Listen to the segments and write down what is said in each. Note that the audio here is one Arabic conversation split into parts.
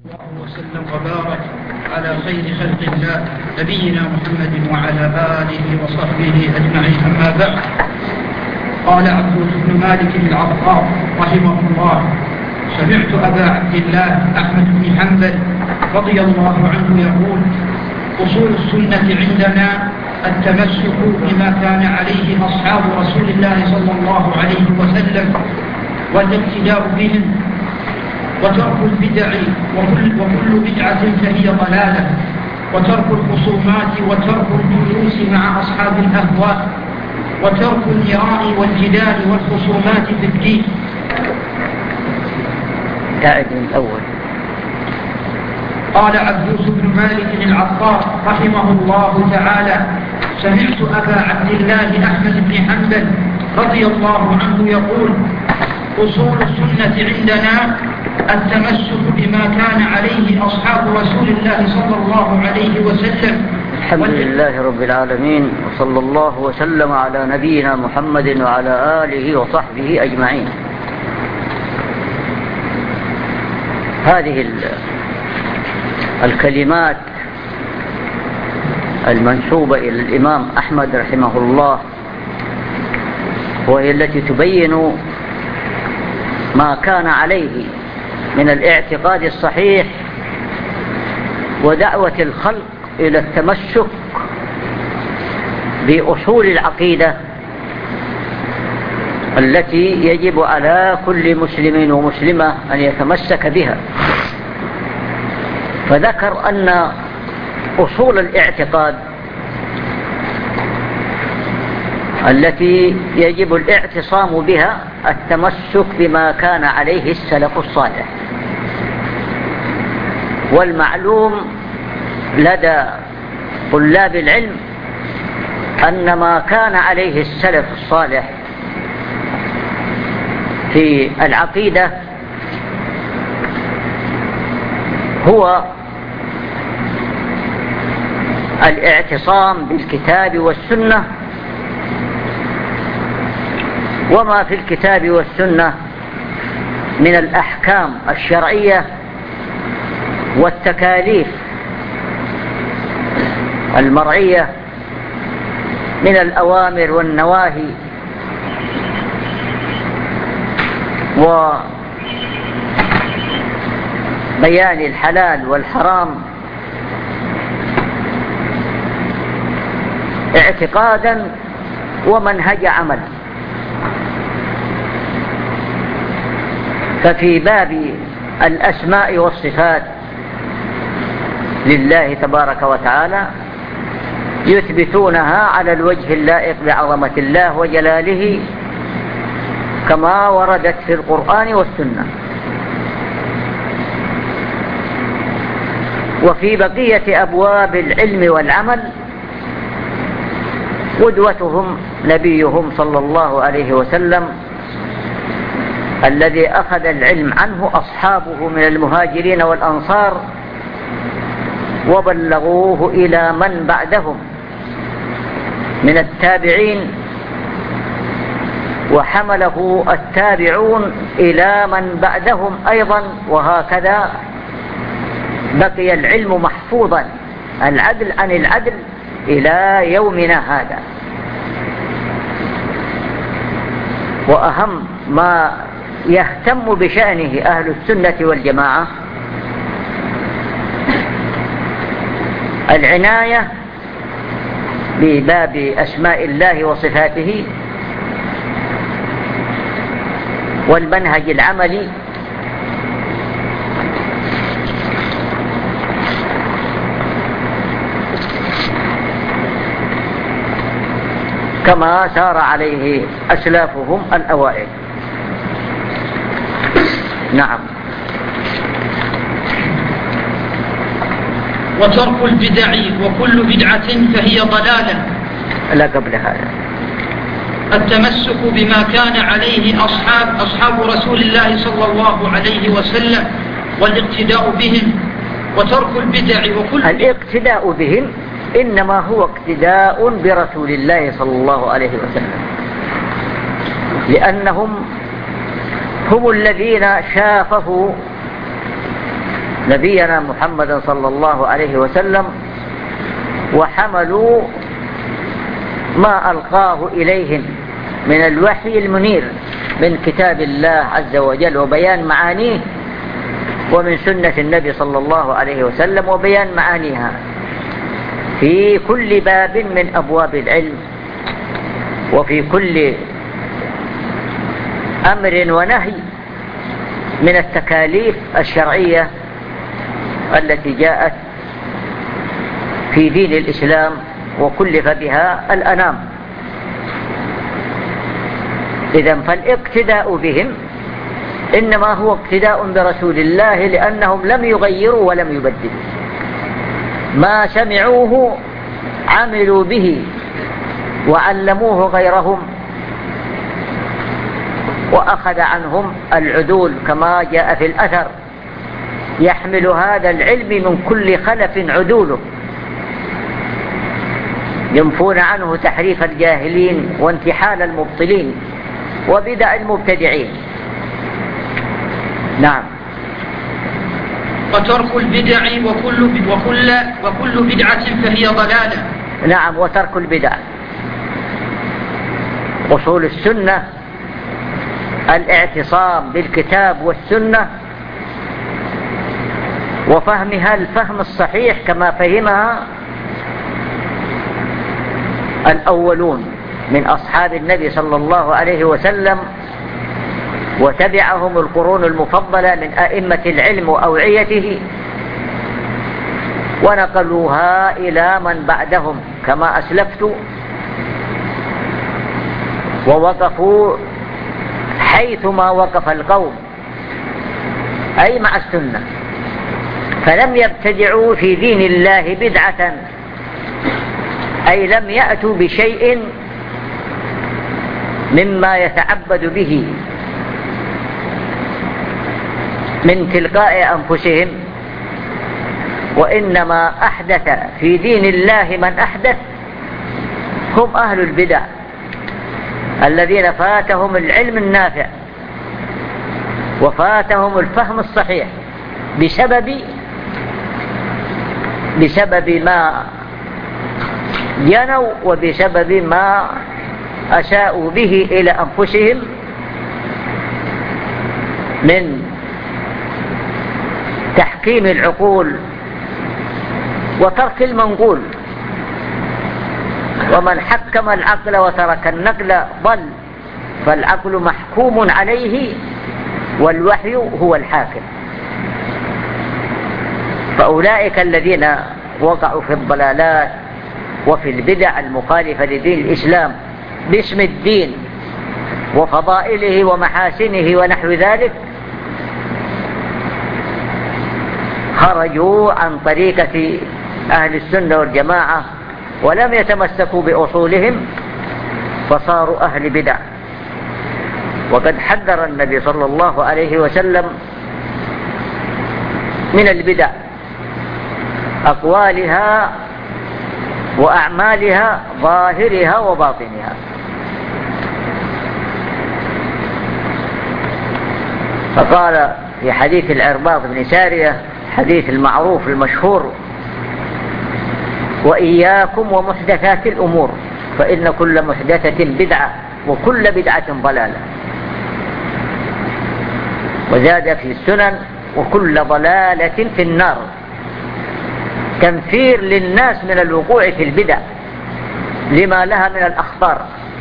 الله وسلم وبارك على خير خلق الله نبينا محمد وعلى آله وصحبه أجمعين. أما بعد، قال عبد بن مالك العطار رحمه الله: سمعت أبا عبد الله أحمد بن حنبل رضي الله عنه يقول: أصول السنة عندنا التمسك بما كان عليه أصحاب رسول الله صلى الله عليه وسلم والاقتداء بهم، وترك البدع وكل بدعة فهي ضلالة، وترك الخصومات وترك الجلوس مع أصحاب الأهواء، وترك المراء والجدال والخصومات في الدين. قال عبدوس بن مالك العطار رحمه الله تعالى: سمعت أبا عبد الله أحمد بن حنبل رضي الله عنه يقول: أصول السنة عندنا التمسك بما كان عليه أصحاب رسول الله صلى الله عليه وسلم. الحمد لله رب العالمين، وصلى الله وسلم على نبينا محمد وعلى آله وصحبه أجمعين. هذه الكلمات المنسوبة إلى الإمام أحمد رحمه الله، وهي التي تبين ما كان عليه من الاعتقاد الصحيح ودعوة الخلق إلى التمسك بأصول العقيدة التي يجب على كل مسلم ومسلمة أن يتمسك بها. فذكر أن أصول الاعتقاد التي يجب الاعتصام بها التمسك بما كان عليه السلف الصالح. والمعلوم لدى طلاب العلم أن ما كان عليه السلف الصالح في العقيدة هو الاعتصام بالكتاب والسنة، وما في الكتاب والسنة من الأحكام الشرعية والتكاليف المرعية من الأوامر والنواهي وبيان الحلال والحرام اعتقادا ومنهج عمل. ففي باب الأسماء والصفات لله تبارك وتعالى يثبتونها على الوجه اللائق بعظمة الله وجلاله كما وردت في القرآن والسنة. وفي بقية أبواب العلم والعمل قدوتهم نبيهم صلى الله عليه وسلم الذي أخذ العلم عنه أصحابه من المهاجرين والأنصار وبلغوه إلى من بعدهم من التابعين، وحمله التابعون إلى من بعدهم أيضا، وهكذا بقي العلم محفوظا العدل عن العدل إلى يومنا هذا. وأهم ما يهتم بشأنه أهل السنة والجماعة العناية بباب أسماء الله وصفاته والمنهج العملي كما سار عليه أسلافهم الأوائل. نعم. وترك البدع وكل بدعة فهي ضلالة. لا، قبل هذا التمسك بما كان عليه أصحاب رسول الله صلى الله عليه وسلم والاقتداء بهم، وترك البدع وكل الاقتداء بهم إنما هو اقتداء برسول الله صلى الله عليه وسلم، لأنهم هم الذين شافوا نبينا محمد صلى الله عليه وسلم وحملوا ما ألقاه إليهم من الوحي المنير من كتاب الله عز وجل وبيان معانيه، ومن سنة النبي صلى الله عليه وسلم وبيان معانيها في كل باب من أبواب العلم، وفي كل أمر ونهي من التكاليف الشرعية التي جاءت في دين الإسلام وكلف بها الأنام. إذن فالاقتداء بهم إنما هو اقتداء برسول الله، لأنهم لم يغيروا ولم يبدلوا، ما سمعوه عملوا به وعلموه غيرهم، وأخذ عنهم العدول كما جاء في الأثر: يحمل هذا العلم من كل خلف عدوله، ينفون عنه تحريف الجاهلين وانتحال المبطلين وبدع المبتدعين. نعم. وترك البدع وكل بدعة فهي ضلالة. نعم، وترك البدع. أصول السنة الاعتصام بالكتاب والسنة وفهمها الفهم الصحيح كما فهمها الأولون من أصحاب النبي صلى الله عليه وسلم، وتبعهم القرون المفضلة من أئمة العلم وأوعيته، ونقلوها إلى من بعدهم كما أسلفت، ووقفوا حيثما وقف القوم أي مع السنة، فلم يبتدعوا في دين الله بدعة، أي لم يأتوا بشيء مما يتعبد به من تلقاء أنفسهم، وإنما أحدث في دين الله من أحدث هم أهل البدع الذين فاتهم العلم النافع وفاتهم الفهم الصحيح بسبب ما جنوا وبسبب ما أساءوا به إلى أنفسهم من تحكيم العقول وترك المنقول. ومن حكم العقل وترك النقل ضل، فالعقل محكوم عليه والوحي هو الحاكم. فأولئك الذين وقعوا في الضلالات وفي البدع المخالفة لدين الإسلام باسم الدين وفضائله ومحاسنه ونحو ذلك، خرجوا عن طريقة أهل السنة والجماعة ولم يتمسكوا بأصولهم، فصاروا أهل بدع. وقد حذر النبي صلى الله عليه وسلم من البدع، أقوالها وأعمالها، ظاهرها وباطنها. فقال في حديث العرباض بن سارية، حديث المعروف المشهور: وإياكم ومحدثات الأمور فإن كل محدثة بدعة وكل بدعة ضلالة. وزاد في السنن: وكل ضلالة في النار، تنفير للناس من الوقوع في البدع لما لها من الأخطار،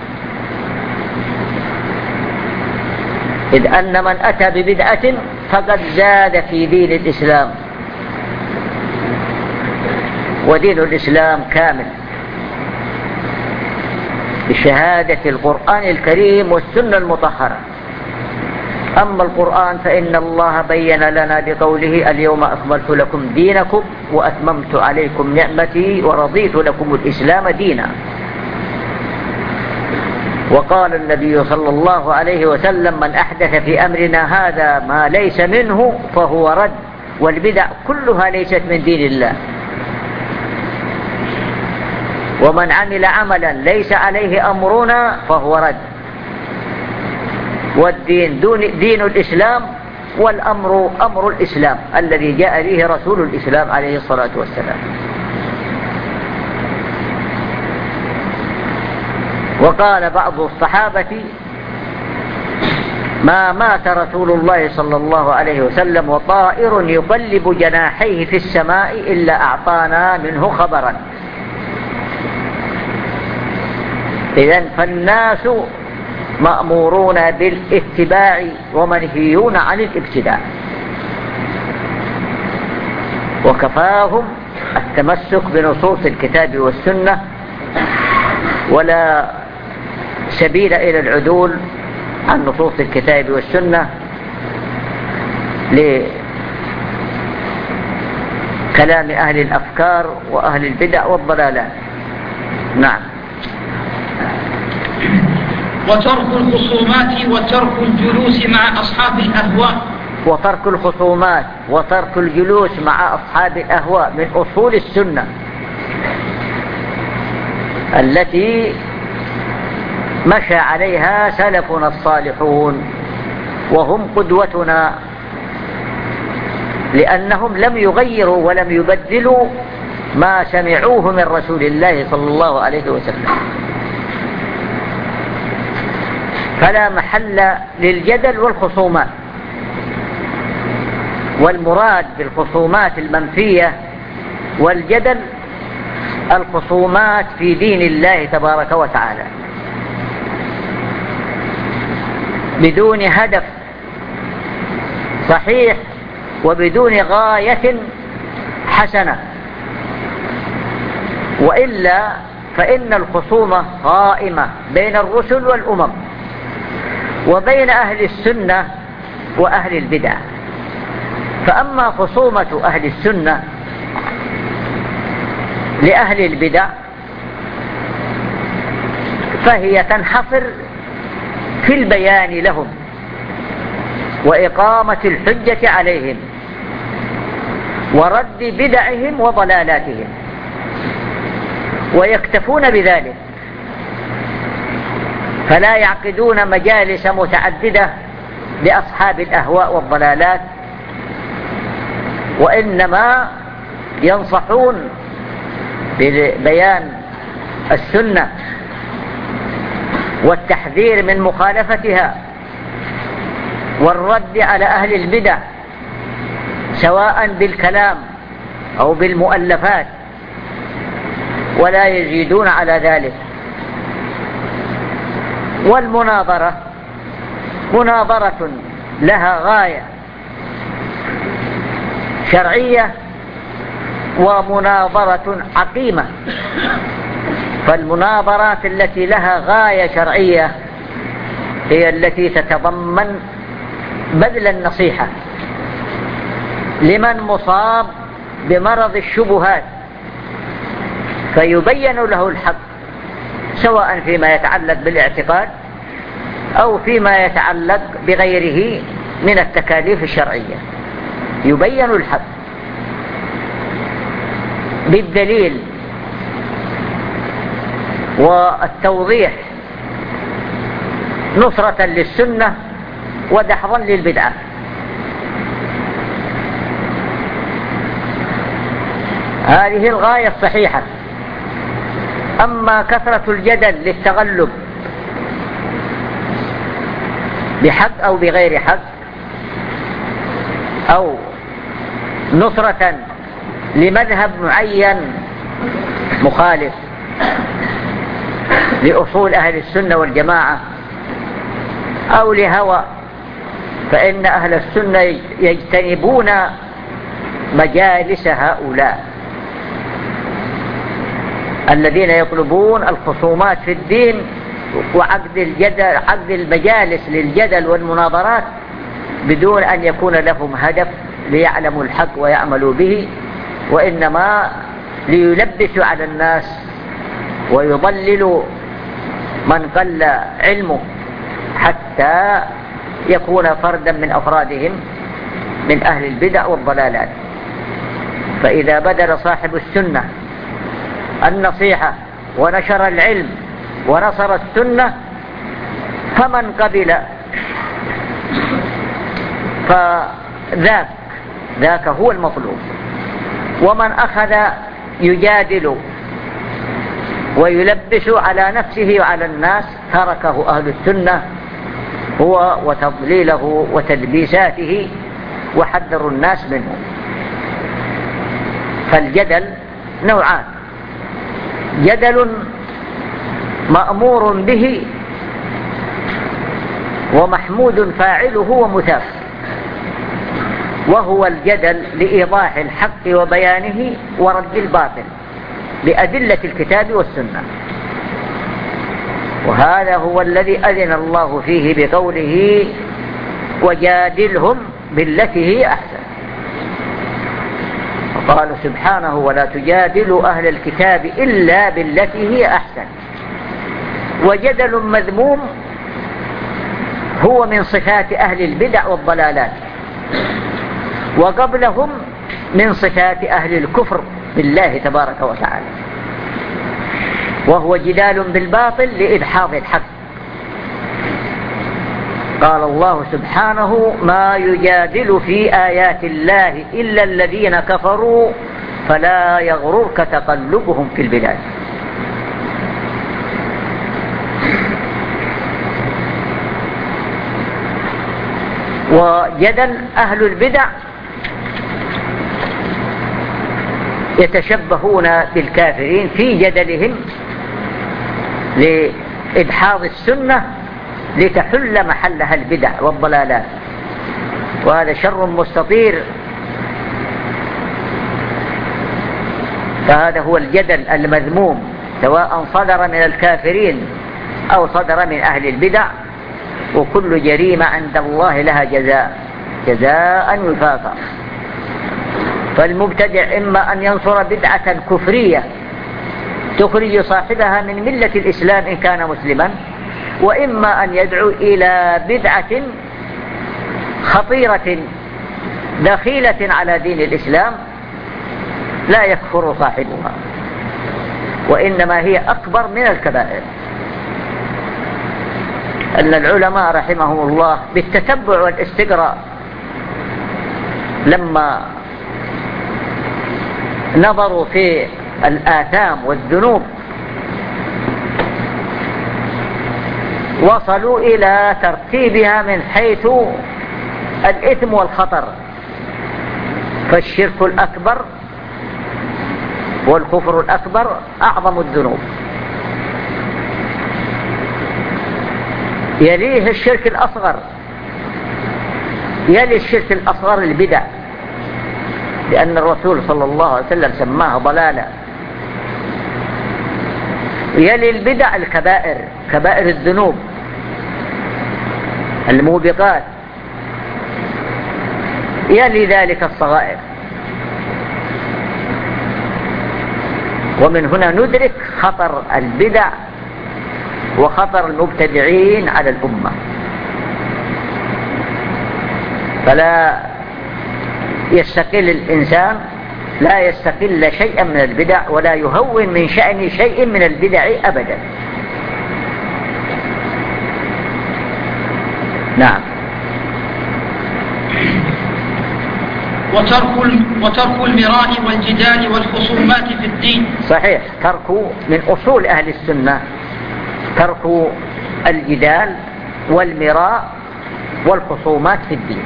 إذ أن من أتى ببدعة فقد زاد في دين الإسلام، ودين الإسلام كامل بشهادة القرآن الكريم والسنة المطهرة. أما القرآن فإن الله بين لنا بقوله: اليوم أكملت لكم دينكم وأتممت عليكم نعمتي ورضيت لكم الإسلام دينا. وقال النبي صلى الله عليه وسلم: من أحدث في أمرنا هذا ما ليس منه فهو رد. والبدع كلها ليست من دين الله. ومن عمل عملا ليس عليه أمرنا فهو رد. والدين دين الإسلام والأمر أمر الإسلام الذي جاء به رسول الإسلام عليه الصلاة والسلام. وقال بعض الصحابة: ما مات رسول الله صلى الله عليه وسلم وطائر يقلب جناحيه في السماء إلا أعطانا منه خبرا. إذن فالناس مأمورون بالاتباع ومنهيون عن الابتداع، وكفاهم التمسك بنصوص الكتاب والسنة، ولا سبيل إلى العدول عن نصوص الكتاب والسنة لكلام أهل الأفكار وأهل البدع والضلالات. نعم. وترك الخصومات وترك الجلوس مع أصحاب الأهواء. وترك الخصومات وترك الجلوس مع أصحاب الأهواء من أصول السنة التي مشى عليها سلفنا الصالحون، وهم قدوتنا، لأنهم لم يغيروا ولم يبدلوا ما سمعوه من رسول الله صلى الله عليه وسلم. فلا محل للجدل والخصومات. والمراد بالخصومات المنفية والجدل الخصومات في دين الله تبارك وتعالى بدون هدف صحيح وبدون غاية حسنة، وإلا فإن الخصومة قائمة بين الرسل والأمم وبين أهل السنة وأهل البدع. فأما خصومة أهل السنة لأهل البدع فهي تنحصر في البيان لهم وإقامة الحجة عليهم ورد بدعهم وضلالاتهم، ويكتفون بذلك، فلا يعقدون مجالس متعددة لأصحاب الأهواء والضلالات، وإنما ينصحون ببيان السنة والتحذير من مخالفتها والرد على أهل البدع سواء بالكلام أو بالمؤلفات، ولا يزيدون على ذلك. والمناظرة مناظرة لها غاية شرعية ومناظرة عقيمة. فالمناظرات التي لها غاية شرعية هي التي تتضمن بذل النصيحة لمن مصاب بمرض الشبهات فيبين له الحق، سواء فيما يتعلق بالاعتقاد أو فيما يتعلق بغيره من التكاليف الشرعية، يبين الحق بالدليل والتوضيح نصرة للسنة ودحضا للبدعة. هذه الغاية الصحيحة. أما كثرة الجدل للتغلب بحق أو بغير حق أو نصرة لمذهب معين مخالف لأصول أهل السنة والجماعة أو لهوى، فإن أهل السنة يجتنبون مجالس هؤلاء الذين يطلبون الخصومات في الدين عقد المجالس للجدل والمناظرات بدون أن يكون لهم هدف ليعلموا الحق ويعملوا به، وإنما ليلبسوا على الناس ويضللوا من قل علمه حتى يكون فردا من أفرادهم من أهل البدع والضلالات. فإذا بذل صاحب السنة النصيحة ونشر العلم ونصر السنة فمن قبل فذاك هو المطلوب. ومن أخذ يجادل ويلبس على نفسه وعلى الناس تركه أهل السنة هو وتضليله وتلبيساته، وحذروا الناس منه. فالجدل نوعان: جدل مأمور به ومحمود فاعله ومثاب، وهو الجدل لإيضاح الحق وبيانه ورد الباطل بأدلة الكتاب والسنة. وهذا هو الذي أذن الله فيه بقوله: وجادلهم بالتي هي أحسن. وقال سبحانه: ولا تجادلوا أهل الكتاب إلا بالتي هي أحسن. وجدل مذموم هو من صفات أهل البدع والضلالات، وقبلهم من صفات أهل الكفر بالله تبارك وتعالى، وهو جدال بالباطل لإدحاض الحق. قال الله سبحانه: ما يجادل في آيات الله إلا الذين كفروا فلا يغررك تقلبهم في البلاد. وجدل أهل البدع يتشبهون بالكافرين في جدلهم لإدحاض السنة لتحل محلها البدع والضلالات، وهذا شر مستطير. فهذا هو الجدل المذموم، سواء صدر من الكافرين أو صدر من أهل البدع، وكل جريمة عند الله لها جزاء وفاقا. فالمبتدع إما أن ينصر بدعة كفرية تخرج صاحبها من ملة الإسلام إن كان مسلما، وإما أن يدعو إلى بدعة خطيرة دخيلة على دين الإسلام لا يكفر صاحبها، وإنما هي أكبر من الكبائر. أن العلماء رحمهم الله بالتتبع والاستقراء لما نظروا في الآثام والذنوب وصلوا إلى ترتيبها من حيث الإثم والخطر، فالشرك الأكبر والكفر الأكبر أعظم الذنوب، يليه الشرك الأصغر، يلي الشرك الأصغر البدع، لأن الرسول صلى الله عليه وسلم سماها ضلالة. يلي البدع الكبائر، كبائر الذنوب الموبقات، يلي ذلك الصغائر. ومن هنا ندرك خطر البدع وخطر المبتدعين على الأمة. فلا يستقل الإنسان، لا يستقل شيئا من البدع ولا يهون من شأن شيء من البدع أبدا. نعم. وترك المراء والجدال والخصومات في الدين. صحيح، ترك من أصول أهل السنة، ترك الجدال والمراء والخصومات في الدين.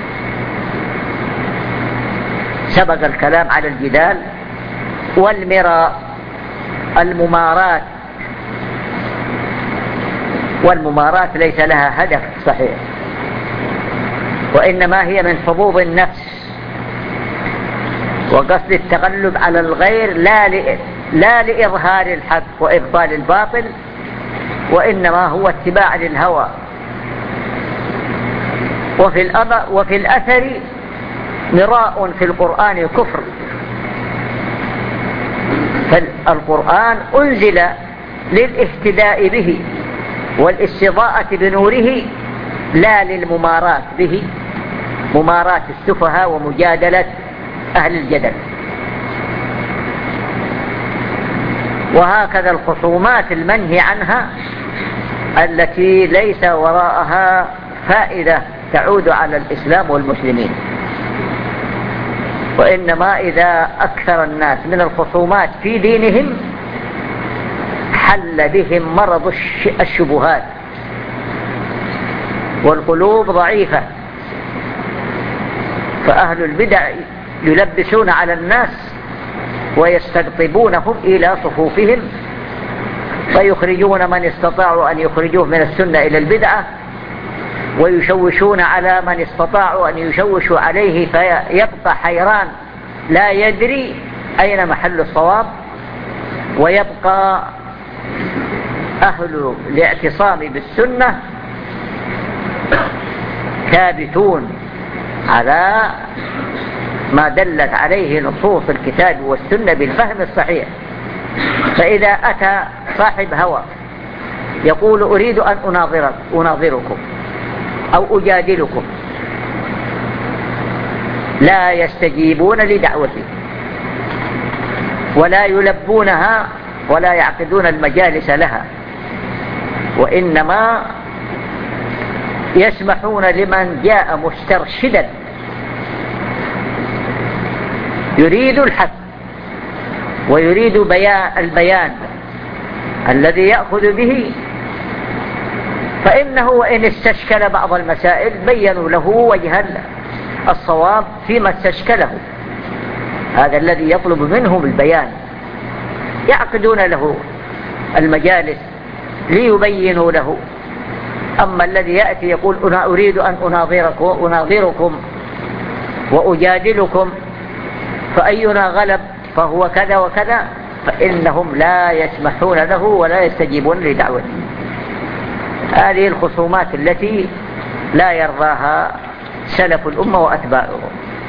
سبق الكلام على الجدال والمراء، الممارات، والممارات ليس لها هدف صحيح، وإنما هي من حظوظ النفس وقصد التغلب على الغير، لا لإظهار الحق وإبطال الباطل، وإنما هو اتباع للهوى. وفي الأثر مراء في القرآن كفر، فالقرآن أنزل للاهتداء به والاستضاءة بنوره، لا للممارات به، ممارات السفهاء ومجادلة أهل الجدل. وهكذا الخصومات المنهي عنها التي ليس وراءها فائدة تعود على الإسلام والمسلمين. وإنما إذا أكثر الناس من الخصومات في دينهم حل بهم مرض الشبهات، والقلوب ضعيفة، فأهل البدع يلبسون على الناس ويستقطبونهم إلى صفوفهم، فيخرجون من استطاعوا أن يخرجوه من السنة إلى البدعة، ويشوشون على من استطاعوا أن يشوشوا عليه، فيبقى حيران لا يدري أين محل الصواب، ويبقى أهل الاعتصام بالسنة ثابتون على ما دلت عليه نصوص الكتاب والسنة بالفهم الصحيح. فإذا أتى صاحب هوى يقول أريد أن أناظركم أو أجادلكم، لا يستجيبون لدعوته ولا يلبونها ولا يعقدون المجالس لها، وإنما يسمحون لمن جاء مسترشدا يريد الحق ويريد البيان الذي يأخذ به، فإنه وإن استشكل بعض المسائل بيّنوا له وجه الصواب فيما استشكله. هذا الذي يطلب منهم البيان، يعقدون له المجالس ليبينوا له. أما الذي يأتي يقول أنا أريد أن أناظركم وأجادلكم فأينا غلب فهو كذا وكذا، فإنهم لا يسمحون له ولا يستجيبون لدعوته. هذه الخصومات التي لا يرضاها سلف الأمة وأتباعهم.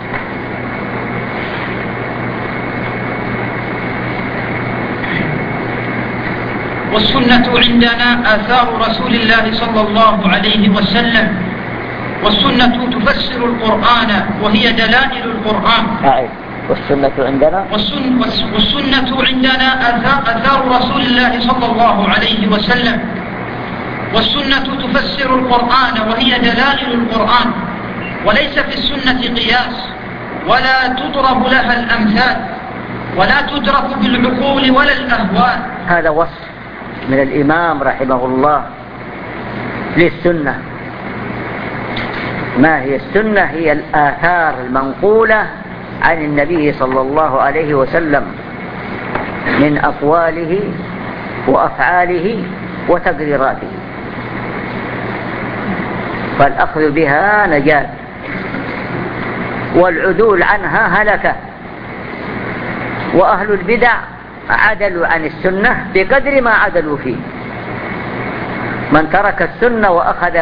والسنة عندنا آثار رسول الله صلى الله عليه وسلم، والسنة تفسر القرآن وهي دلائل القرآن. والسنة عندنا والسنة عندنا آثار رسول الله صلى الله عليه وسلم، والسنة تفسر القرآن وهي دلائل القرآن، وليس في السنة قياس ولا تضرب لها الأمثال ولا تدرك بالعقول ولا الأهواء. هذا وصف من الإمام رحمه الله للسنة. ما هي السنة؟ هي الآثار المنقولة عن النبي صلى الله عليه وسلم من أقواله وأفعاله وتقريراته، فالأخذ بها نجاة والعدول عنها هلكة. وأهل البدع عدلوا عن السنة بقدر ما عدلوا فيه. من ترك السنة وأخذ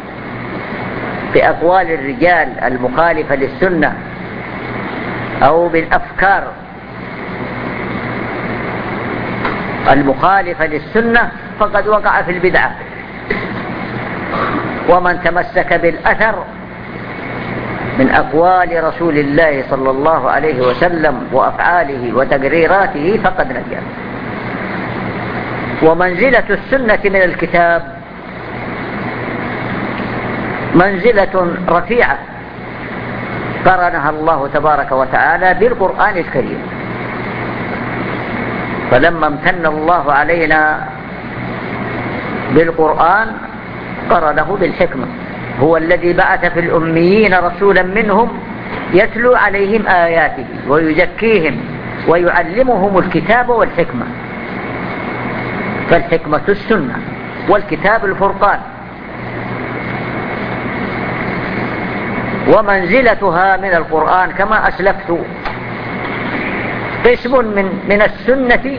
بأقوال الرجال المخالفة للسنة أو بالأفكار المخالفة للسنة فقد وقع في البدعة. ومن تمسك بالأثر من أقوال رسول الله صلى الله عليه وسلم وأفعاله وتقريراته فقد نجا. ومنزلة السنة من الكتاب منزلة رفيعة قرنها الله تبارك وتعالى بالقرآن الكريم. فلما امتن الله علينا بالقرآن قرنه بالحكمة. هو الذي بعث في الأميين رسولا منهم يتلو عليهم آياته ويزكيهم ويعلمهم الكتاب والحكمة. فالحكمة السنة والكتاب الفرقان. ومنزلتها من القرآن كما أسلفت قسم من السنة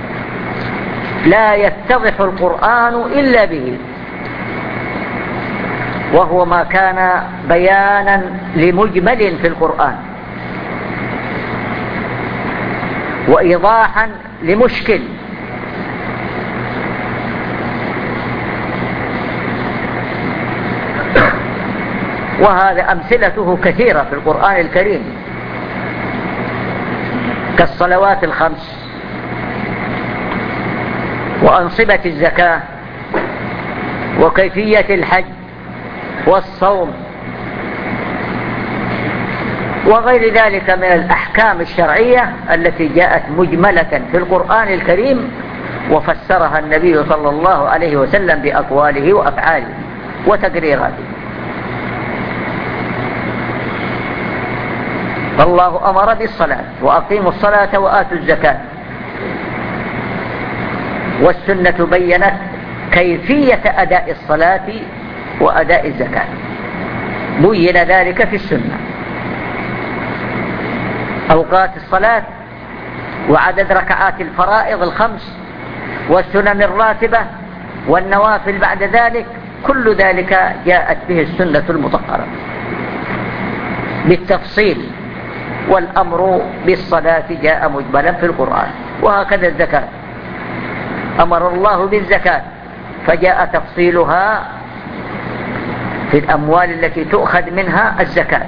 لا يتضح القرآن إلا به، وهو ما كان بيانا لمجمل في القرآن وإيضاحا لمشكل. وهذا أمثلته كثيرة في القرآن الكريم كالصلوات الخمس وأنصبة الزكاة وكيفية الحج والصوم وغير ذلك من الأحكام الشرعية التي جاءت مجملة في القرآن الكريم وفسرها النبي صلى الله عليه وسلم بأقواله وأفعاله وتقريراته. فالله أمر بالصلاة وأقيموا الصلاة وآتوا الزكاة، والسنة بيّنت كيفية أداء الصلاة وأداء الزكاة، بين ذلك في السنة، أوقات الصلاة وعدد ركعات الفرائض الخمس والسنن الراتبة والنوافل بعد ذلك، كل ذلك جاءت به السنة المطهرة بالتفصيل. والأمر بالصلاة جاء مجملا في القرآن، وهكذا الزكاة أمر الله بالزكاة فجاء تفصيلها في الأموال التي تؤخذ منها الزكاة،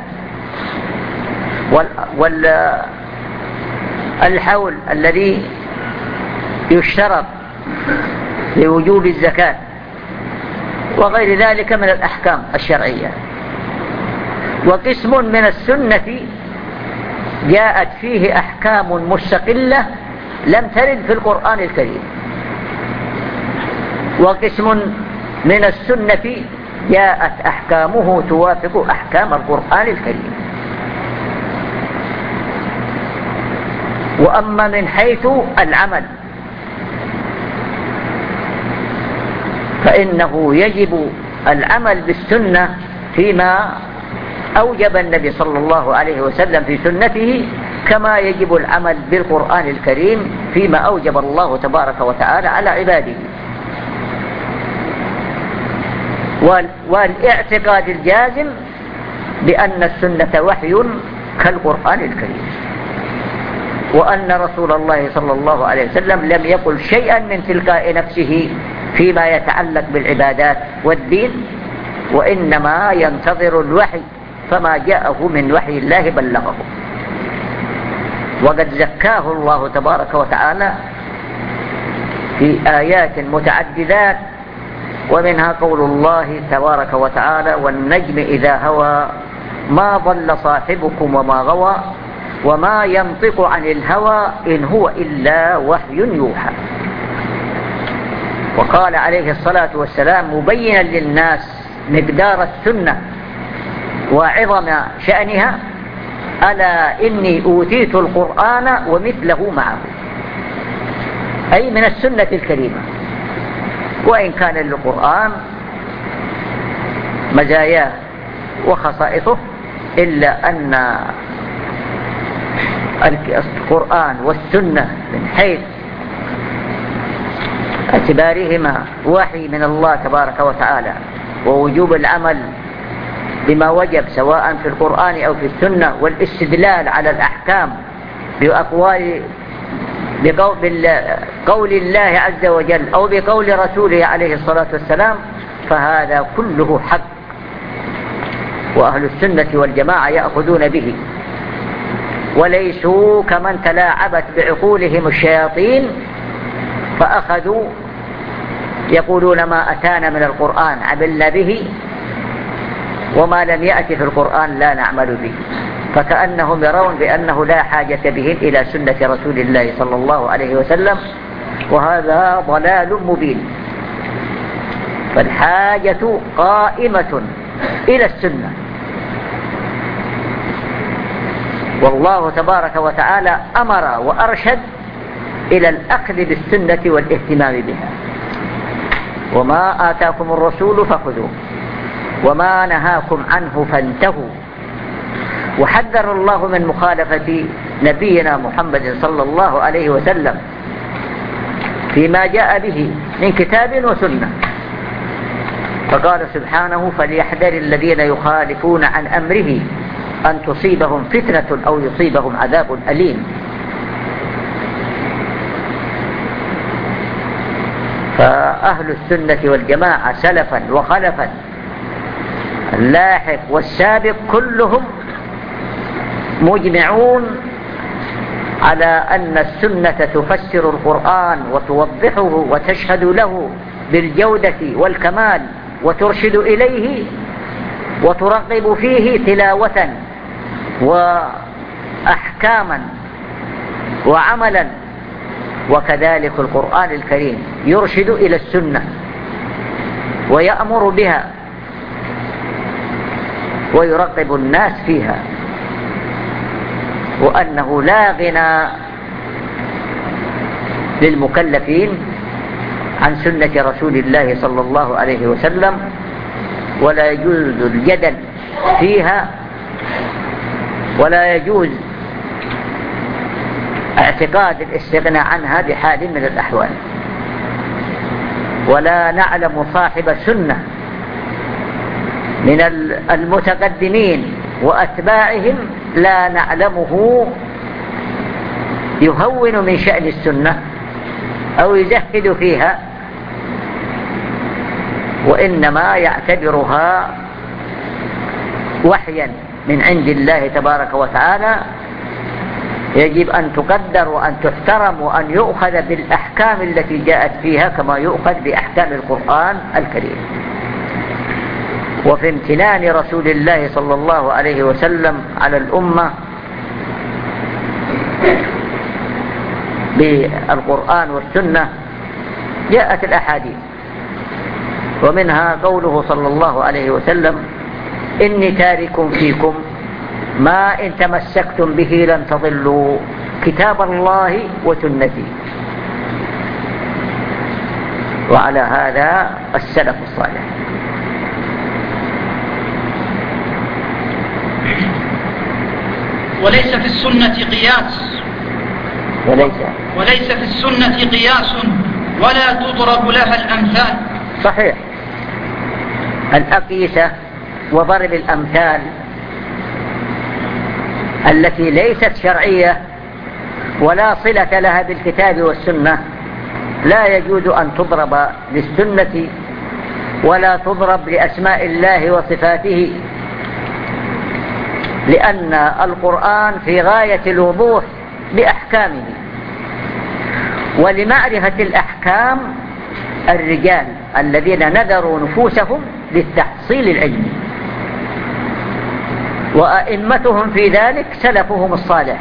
والحول الذي يشترط لوجوب الزكاة وغير ذلك من الأحكام الشرعية. وقسم من السنة جاءت فيه أحكام مستقلة لم ترد في القرآن الكريم، وقسم من السنة جاءت أحكامه توافق أحكام القرآن الكريم. وأما من حيث العمل فإنه يجب العمل بالسنة فيما أوجب النبي صلى الله عليه وسلم في سنته، كما يجب العمل بالقرآن الكريم فيما أوجب الله تبارك وتعالى على عباده. والاعتقاد الجازم بأن السنة وحي كالقرآن الكريم، وأن رسول الله صلى الله عليه وسلم لم يقل شيئا من تلقاء نفسه فيما يتعلق بالعبادات والدين، وإنما ينتظر الوحي، فما جاءه من وحي الله بلغه. وقد زكاه الله تبارك وتعالى في آيات متعددات، ومنها قول الله تبارك وتعالى: والنجم إذا هوى ما ضل صاحبكم وما غوى وما ينطق عن الهوى إن هو إلا وحي يوحى. وقال عليه الصلاة والسلام مبينا للناس مقدار السنة وعظم شأنها: ألا إني أوتيت القرآن ومثله معه، أي من السنة الكريمة. وإن كان للقرآن مزاياه وخصائصه، إلا أن القرآن والسنة من حيث اعتبارهما وحي من الله تبارك وتعالى ووجوب العمل بما وجب سواء في القرآن أو في السنة، والاستدلال على الأحكام بأقوال بقول الله عز وجل أو بقول رسوله عليه الصلاة والسلام، فهذا كله حق، وأهل السنة والجماعة يأخذون به، وليسوا كمن تلاعبت بعقولهم الشياطين فأخذوا يقولون ما أتانا من القرآن عملنا به، وما لم يأتي في القرآن لا نعمل به، فكأنهم يرون بأنه لا حاجة بهم إلى سنة رسول الله صلى الله عليه وسلم، وهذا ضلال مبين. فالحاجة قائمة إلى السنة، والله تبارك وتعالى أمر وأرشد إلى الأخذ بالسنة والاهتمام بها. وما آتاكم الرسول فخذوه وما نهاكم عنه فانتهوا. وحذر الله من مخالفة نبينا محمد صلى الله عليه وسلم فيما جاء به من كتاب وسنة، فقال سبحانه: فليحذر الذين يخالفون عن أمره أن تصيبهم فتنة أو يصيبهم عذاب أليم. فأهل السنة والجماعة سلفا وخلفا، اللاحق والسابق، كلهم مجمعون على أن السنة تفسر القرآن وتوضحه وتشهد له بالجودة والكمال وترشد إليه وترغب فيه تلاوة وأحكاما وعملا. وكذلك القرآن الكريم يرشد إلى السنة ويأمر بها ويرغب الناس فيها، وأنه لا غنى للمكلفين عن سنة رسول الله صلى الله عليه وسلم، ولا يجوز الجدل فيها، ولا يجوز اعتقاد الاستغناء عنها بحال من الأحوال. ولا نعلم صاحب سنة من المتقدمين وأتباعهم لا نعلمه يهون من شأن السنة أو يزهد فيها، وإنما يعتبرها وحيا من عند الله تبارك وتعالى، يجب أن تقدر وأن تحترم وأن يؤخذ بالأحكام التي جاءت فيها كما يؤخذ بأحكام القرآن الكريم. وفي امتنان رسول الله صلى الله عليه وسلم على الأمة بالقرآن والسنة جاءت الأحاديث، ومنها قوله صلى الله عليه وسلم: إني تارك فيكم ما إن تمسكتم به لن تضلوا كتاب الله وسنتي. وعلى هذا السلف الصالح. وليس في السنة قياس وليس في السنة قياس ولا تضرب لها الأمثال. صحيح، الأقيسة وضرب الأمثال التي ليست شرعية ولا صلة لها بالكتاب والسنة لا يجوز أن تضرب للسنة ولا تضرب لأسماء الله وصفاته، لأن القرآن في غاية الوضوح بأحكامه. ولمعرفة الأحكام الرجال الذين نذروا نفوسهم للتحصيل العلمي، وأئمتهم في ذلك سلفهم الصالح.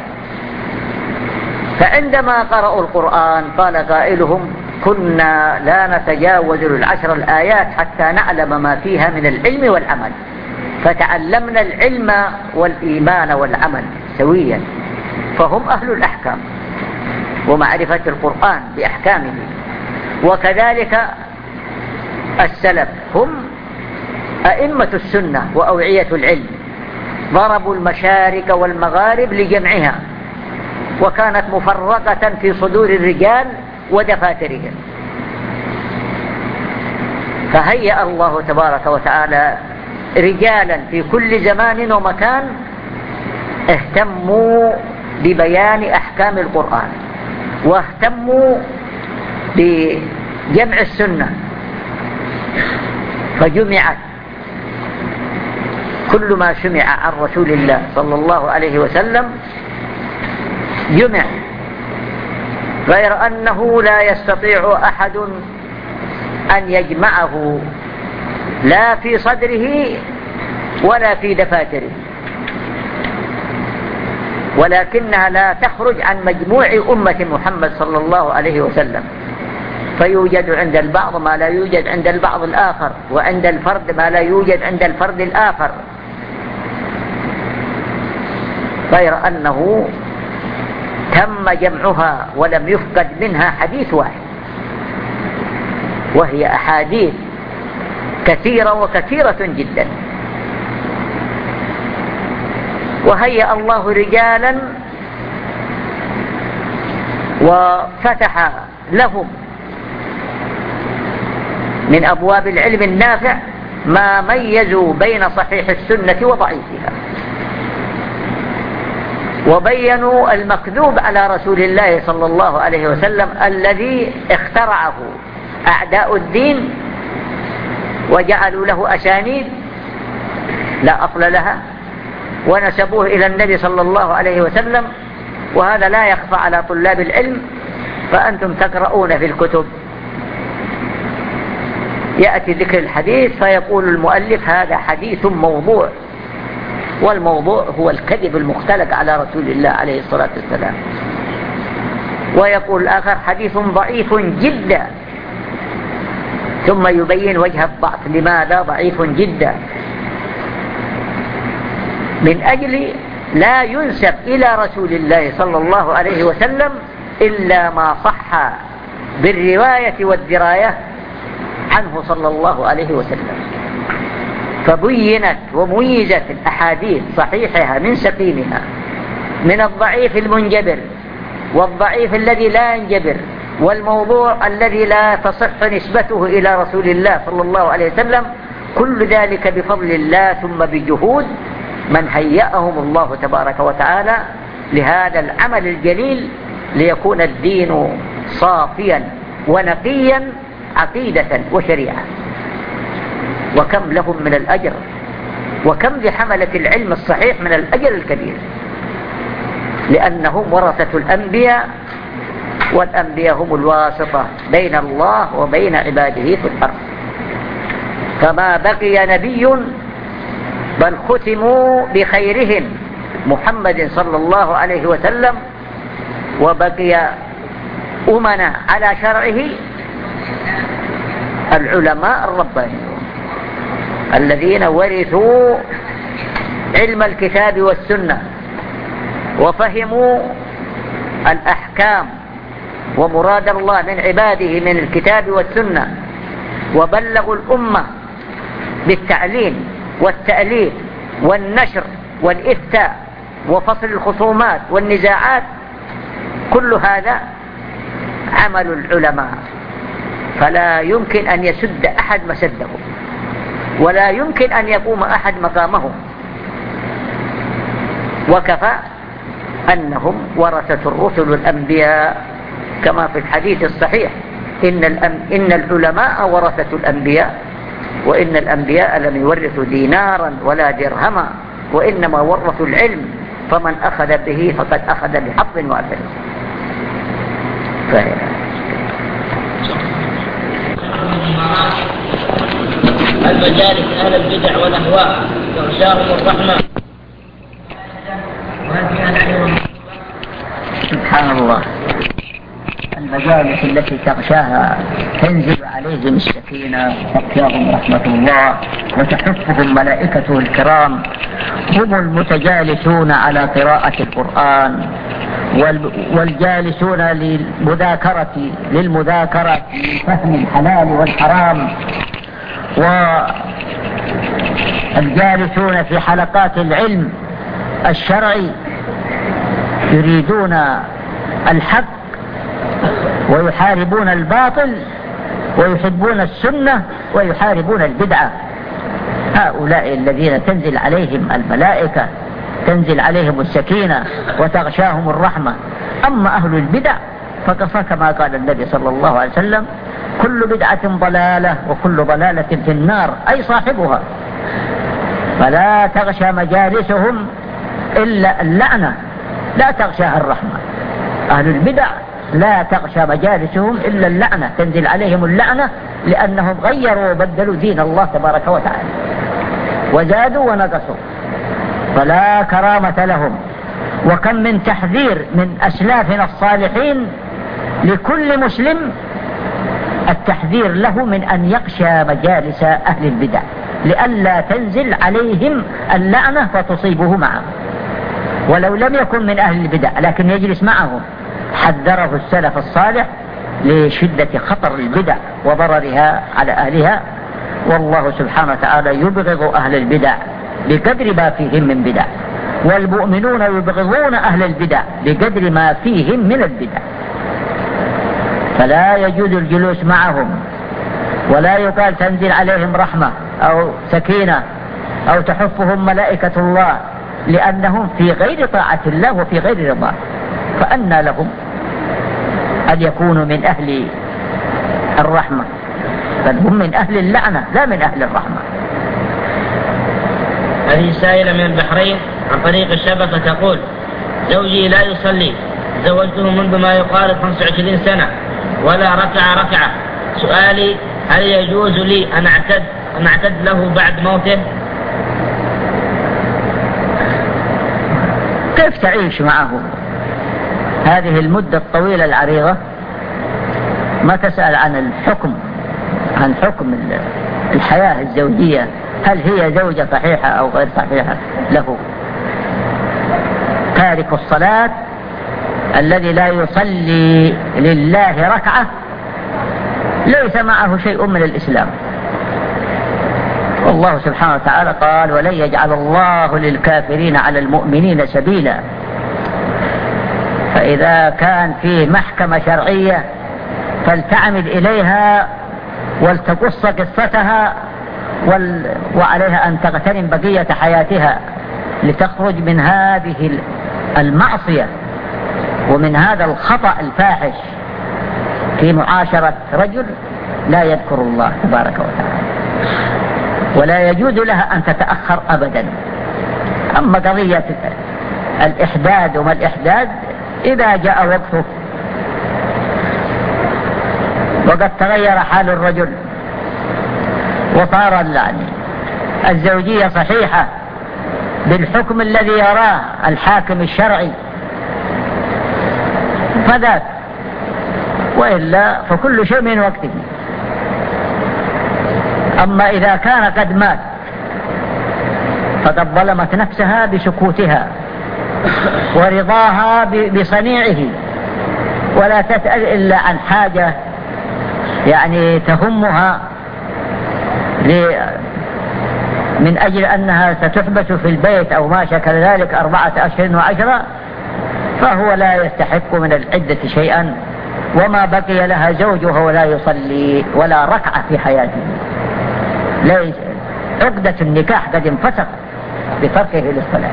فعندما قرأوا القرآن قال قائلهم: كنا لا نتجاوز 10 الآيات حتى نعلم ما فيها من العلم والعمل، فتعلمنا العلم والإيمان والعمل سويا. فهم أهل الأحكام ومعرفة القرآن بأحكامه. وكذلك السلف هم أئمة السنة وأوعية العلم، ضربوا المشارق والمغارب لجمعها، وكانت مفرقة في صدور الرجال ودفاترهم. فهيأ الله تبارك وتعالى رجالا في كل زمان ومكان اهتموا ببيان أحكام القرآن، واهتموا بجمع السنة، فجمعت كل ما سمع عن رسول الله صلى الله عليه وسلم جمع، غير أنه لا يستطيع أحد أن يجمعه لا في صدره ولا في دفاتره، ولكنها لا تخرج عن مجموع أمة محمد صلى الله عليه وسلم، فيوجد عند البعض ما لا يوجد عند البعض الآخر، وعند الفرد ما لا يوجد عند الفرد الآخر، غير أنه تم جمعها ولم يفقد منها حديث واحد، وهي أحاديث كثيرة وكثيرة جدا. وهيأ الله رجالا وفتح لهم من أبواب العلم النافع ما ميزوا بين صحيح السنة وضعيفها، وبينوا المكذوب على رسول الله صلى الله عليه وسلم الذي اخترعه أعداء الدين وجعلوا له أسانيد لا أصل لها، ونسبوه إلى النبي صلى الله عليه وسلم، وهذا لا يخفى على طلاب العلم. فأنتم تقرؤون في الكتب يأتي ذكر الحديث فيقول المؤلف: هذا حديث موضوع، والموضوع هو الكذب المختلق على رسول الله عليه الصلاة والسلام. ويقول الآخر حديث ضعيف جدا، ثم يبين وجه الضعف. لماذا ضعيف جدا؟ من أجل لا ينسب إلى رسول الله صلى الله عليه وسلم إلا ما صح بالرواية والدراية عنه صلى الله عليه وسلم. فبينت وميزت الأحاديث صحيحها من سقيمها، من الضعيف المنجبر والضعيف الذي لا ينجبر، والموضوع الذي لا تصح نسبته إلى رسول الله صلى الله عليه وسلم. كل ذلك بفضل الله ثم بجهود من هيأهم الله تبارك وتعالى لهذا العمل الجليل، ليكون الدين صافيا ونقيا عقيدة وشريعة. وكم لهم من الأجر، وكم لحملة العلم الصحيح من الأجر الكبير، لأنهم ورثة الأنبياء، والأنبياء هم الواسطة بين الله وبين عباده في الأرض. فما بقي نبي بل ختموا بخيرهم محمد صلى الله عليه وسلم، وبقي أمنا على شرعه العلماء الربانيون الذين ورثوا علم الكتاب والسنة وفهموا الأحكام ومراد الله من عباده من الكتاب والسنة، وبلغوا الأمة بالتعليم والتأليف والنشر والإفتاء وفصل الخصومات والنزاعات. كل هذا عمل العلماء، فلا يمكن أن يسد أحد مسده، ولا يمكن أن يقوم أحد مقامهم. وكفى أنهم ورثة الرسل الأنبياء، كما في الحديث الصحيح إن العلماء ورثة الأنبياء، وإن الأنبياء لم يورثوا دينارا ولا درهما، وإنما ورثوا العلم، فمن أخذ به فقد أخذ بحظ وافر. المجالس أهل البدع والأهواء يغشاهم الرحمة. سبحان الله، المجالس التي تغشاها تنزل عليهم السكينة وتغشاهم رحمة الله وتحفهم ملائكته الكرام. هم المتجالسون على قراءة القرآن، والجالسون للمذاكرة فهم الحلال والحرام، والجالسون في حلقات العلم الشرعي يريدون الحق ويحاربون الباطل، ويحبون السنة ويحاربون البدعة. هؤلاء الذين تنزل عليهم الملائكة، تنزل عليهم السكينة وتغشاهم الرحمة. أما أهل البدع فكما قال النبي صلى الله عليه وسلم: كل بدعة ضلالة وكل ضلالة في النار، أي صاحبها. فلا تغشى مجالسهم إلا اللعنة، لا تغشاها الرحمة. أهل البدع لا تغشى مجالسهم إلا اللعنة، تنزل عليهم اللعنة لأنهم غيروا وبدلوا دين الله تبارك وتعالى وزادوا ونقصوا، فلا كرامة لهم. وكم من تحذير من أسلافنا الصالحين لكل مسلم، التحذير له من أن يخشى مجالس أهل البدع لئلا تنزل عليهم اللعنة فتصيبه معهم. ولو لم يكن من أهل البدع لكن يجلس معهم، حذره السلف الصالح لشدة خطر البدع وضررها على أهلها. والله سبحانه وتعالى يبغض أهل البدع بقدر ما فيهم من بدع، والمؤمنون يبغضون أهل البدع بقدر ما فيهم من البدع. فلا يجوز الجلوس معهم، ولا يقال تنزل عليهم رحمة أو سكينة أو تحفهم ملائكة الله، لأنهم في غير طاعة الله وفي غير رضاه. فأنى لهم أن يكونوا من أهل الرحمة، بل هم من أهل اللعنة لا من أهل الرحمة. هذه سائلة من البحرين عن طريق الشبكة تقول: زوجي لا يصلي، زوجته منذ ما يقارب 25 سنة ولا ركع ركعة. سؤالي: هل يجوز لي أن أعتد له بعد موته؟ تعيش معه هذه المدة الطويلة العريضة ما تسأل عن حكم الحياة الزوجية، هل هي زوجة صحيحة أو غير صحيحة له. تارك الصلاة الذي لا يصلي لله ركعة ليس معه شيء من الإسلام. والله سبحانه وتعالى قال: ولن يجعل الله للكافرين على المؤمنين سبيلا. فإذا كان في محكمة شرعية فلتعمد إليها ولتقص قصتها وعليها أن تغتنم بقية حياتها لتخرج من هذه المعصية ومن هذا الخطأ الفاحش في معاشرة رجل لا يذكر الله تبارك وتعالى، ولا يجوز لها أن تتأخر أبدا. أما قضية الإحداد وما الإحداد إذا جاء وقته وقد تغير حال الرجل وصار الزوجية صحيحة بالحكم الذي يراه الحاكم الشرعي فذاك، وإلا فكل شيء من وقته. أما إذا كان قد مات فقد ظلمت نفسها بسكوتها ورضاها بصنيعه، ولا تسأل إلا عن حاجة يعني تهمها من أجل أنها ستحبس في البيت أو ما شكل ذلك 4 أشهر و10، فهو لا يستحق من العدة شيئا، وما بقي لها زوجها ولا يصلي ولا ركعة في حياته. عقدة النكاح قد انفسخ بتركه للصلاة.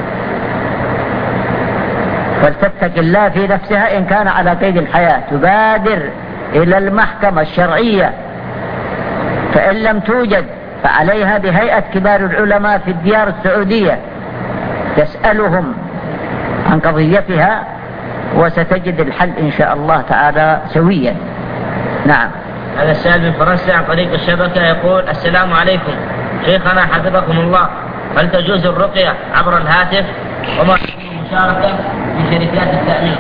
فلتتق الله في نفسها إن كان على قيد الحياة، تبادر إلى المحكمة الشرعية، فإن لم توجد فعليها بهيئة كبار العلماء في الديار السعودية تسألهم عن قضيتها وستجد الحل إن شاء الله تعالى سويا. نعم. هذا السائل من فرنسا عن طريق الشبكة يقول: السلام عليكم شيخنا حفظكم الله، هل تجوز الرقية عبر الهاتف؟ وما المشاركة في شركات التأمين؟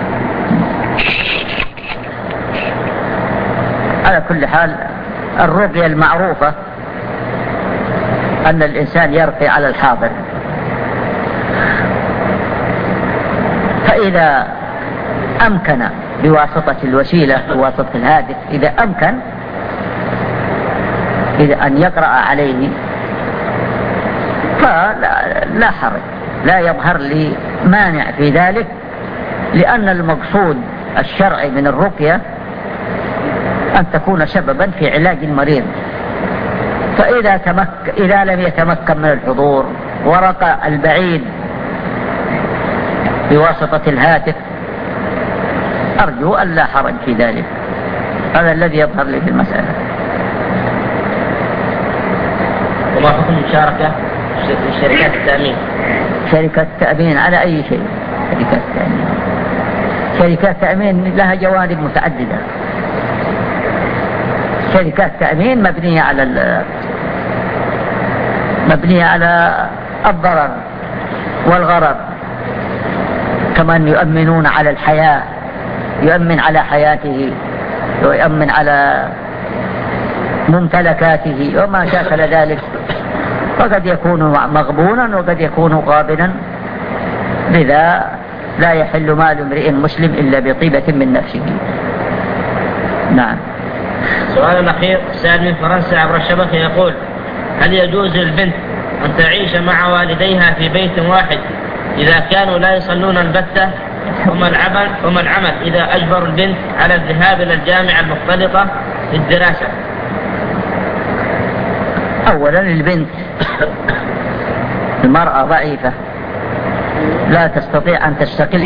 على كل حال الرقية المعروفة أن الإنسان يرقي على الحاضر، فإذا أمكن بواسطة الوسيلة بواسطة الهاتف، إذا أمكن إذا أن يقرأ عليه فلا حرج، لا يظهر لي مانع في ذلك، لأن المقصود الشرعي من الرقية أن تكون سببا في علاج المريض. فإذا لم يتمكن من الحضور ورقى البعيد بواسطة الهاتف أرجو أن لا حرج في ذلك. هذا الذي يظهر لي في المسألة. وما حكم المشاركة في شركات التأمين؟ شركات التأمين على أي شيء. شركات التأمين لها جوانب متعددة. شركات التأمين مبنية على الضرر والغرر، كمان يؤمنون على الحياة، يؤمن على حياته ويؤمن على ممتلكاته وما شاكل ذلك، وقد يكون مغبونا وقد يكون غابنا، لذا لا يحل مال امرئ مسلم إلا بطيبة من نفسه. نعم. سؤال الأخير سائل من فرنسا عبر الشبكة يقول: هل يجوز للبنت أن تعيش مع والديها في بيت واحد إذا كانوا لا يصلون البتة؟ وما العمل إذا أجبروا البنت على الذهاب إلى الجامعة المختلطة للدراسة؟ أولا البنت المرأة ضعيفة لا تستطيع أن تستقل.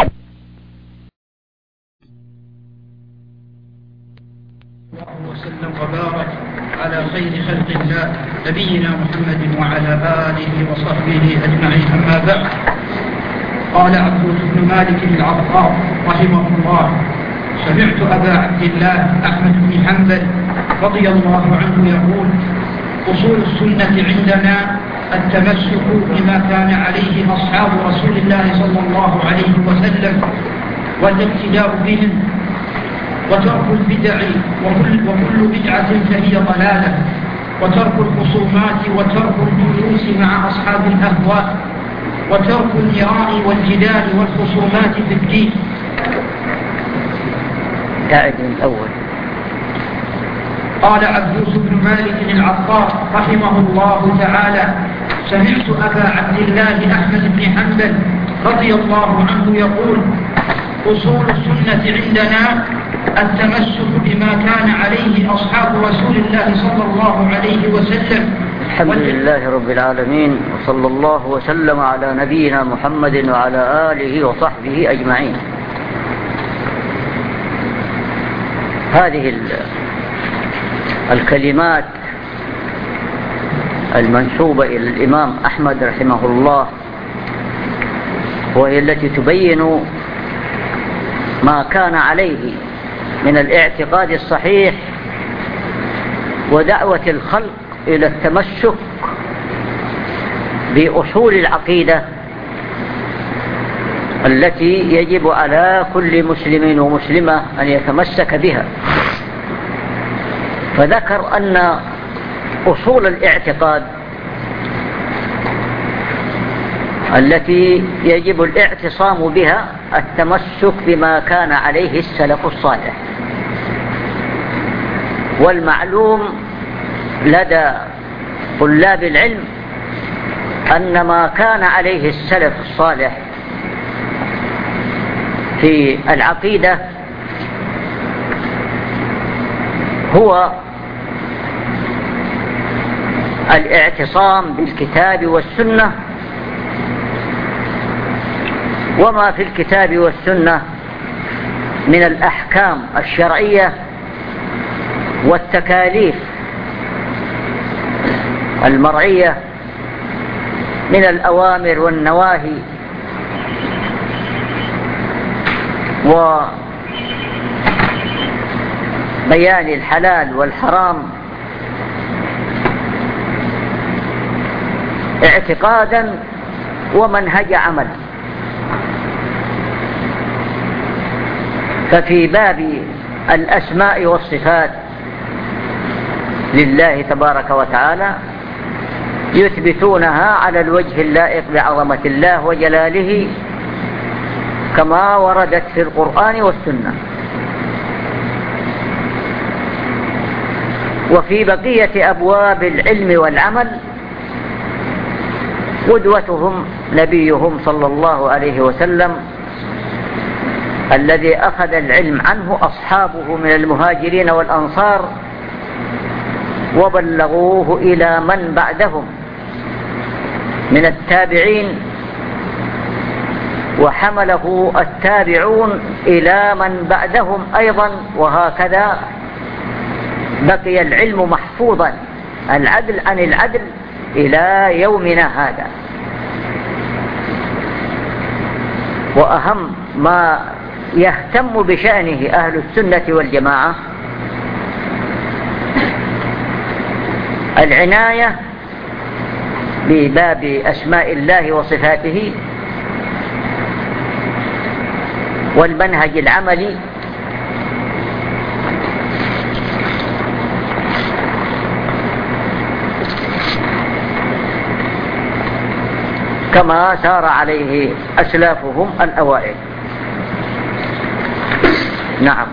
وسلم وبارك على خير خلق الله نبينا محمد وعلى آله وصحبه أجمعين، أما بعد. قال عبد بن مالك العطار رحمه الله: سمعت أبا عبد الله أحمد بن حنبل رضي الله عنه يقول: أصول السنة عندنا التمسك بما كان عليه أصحاب رسول الله صلى الله عليه وسلم والاقتداء بهم، وترك البدع وكل بدعة فهي ضلالة، وترك الخصومات وترك الجلوس مع أصحاب الأهواء، وترك المراء والجدال والخصومات في الدين. الأول قال عبدوس بن مالك العطار رحمه الله تعالى: سمعت أبا عبد الله أحمد بن حنبل رضي الله عنه يقول: أصول السنة عندنا التمسك بما كان عليه أصحاب رسول الله صلى الله عليه وسلم. الحمد لله رب العالمين، وصلى الله وسلم على نبينا محمد وعلى آله وصحبه أجمعين. هذه الكلمات المنسوبة إلى الإمام أحمد رحمه الله، وهي التي تبين ما كان عليه من الاعتقاد الصحيح ودعوة الخلق إلى التمسك بأصول العقيدة التي يجب على كل مسلم ومسلمة أن يتمسك بها. فذكر أن أصول الاعتقاد التي يجب الاعتصام بها التمسك بما كان عليه السلف الصالح. والمعلوم لدى طلاب العلم أن ما كان عليه السلف الصالح في العقيدة هو الاعتصام بالكتاب والسنة، وما في الكتاب والسنة من الأحكام الشرعية والتكاليف المرعية من الأوامر والنواهي وبيان الحلال والحرام اعتقادا ومنهج عمل. ففي باب الأسماء والصفات لله تبارك وتعالى يثبتونها على الوجه اللائق بعظمة الله وجلاله كما وردت في القرآن والسنة. وفي بقية أبواب العلم والعمل قدوتهم نبيهم صلى الله عليه وسلم الذي أخذ العلم عنه أصحابه من المهاجرين والأنصار وبلغوه إلى من بعدهم من التابعين، وحمله التابعون إلى من بعدهم أيضا، وهكذا بقي العلم محفوظا العدل عن العدل إلى يومنا هذا. وأهم ما يهتم بشأنه أهل السنة والجماعة العناية بباب أسماء الله وصفاته والمنهج العملي كما سار عليه أسلافهم الأوائل. نعم.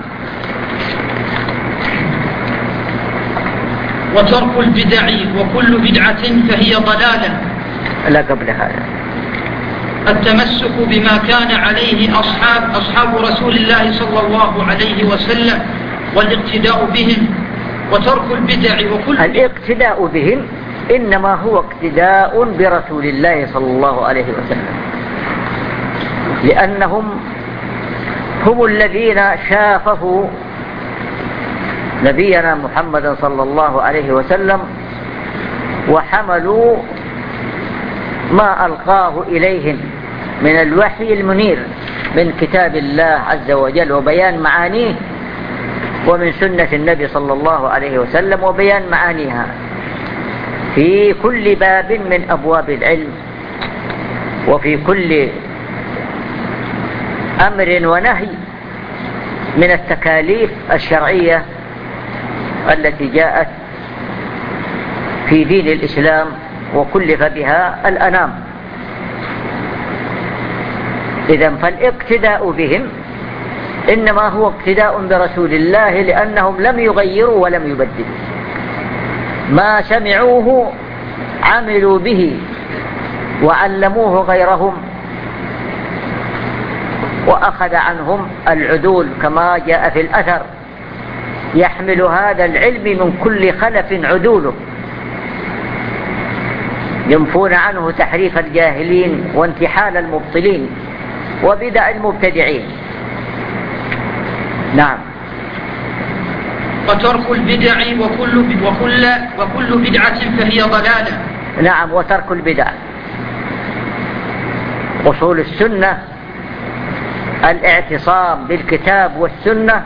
وترك البدع وكل بدعة فهي ضلالة. لا قبل هذا التمسك بما كان عليه أصحاب رسول الله صلى الله عليه وسلم والاقتداء بهم، وترك البدع وكل الاقتداء بهم إنما هو اقتداء برسول الله صلى الله عليه وسلم، لأنهم هم الذين شافوا نبينا محمد صلى الله عليه وسلم وحملوا ما ألقاه إليهم من الوحي المنير من كتاب الله عز وجل وبيان معانيه، ومن سنة النبي صلى الله عليه وسلم وبيان معانيها. في كل باب من أبواب العلم، وفي كل أمر ونهي من التكاليف الشرعية التي جاءت في دين الإسلام وكلف بها الأنام. إذن فالاقتداء بهم إنما هو اقتداء برسول الله، لأنهم لم يغيروا ولم يبدلوا، ما سمعوه عملوا به وعلموه غيرهم، وأخذ عنهم العدول كما جاء في الأثر: يحمل هذا العلم من كل خلف عدوله، ينفون عنه تحريف الجاهلين وانتحال المبطلين وبدع المبتدعين. نعم. وترك البدع وكل بدعة فهي ضلالة. نعم، وترك البدع. أصول السنة الاعتصام بالكتاب والسنة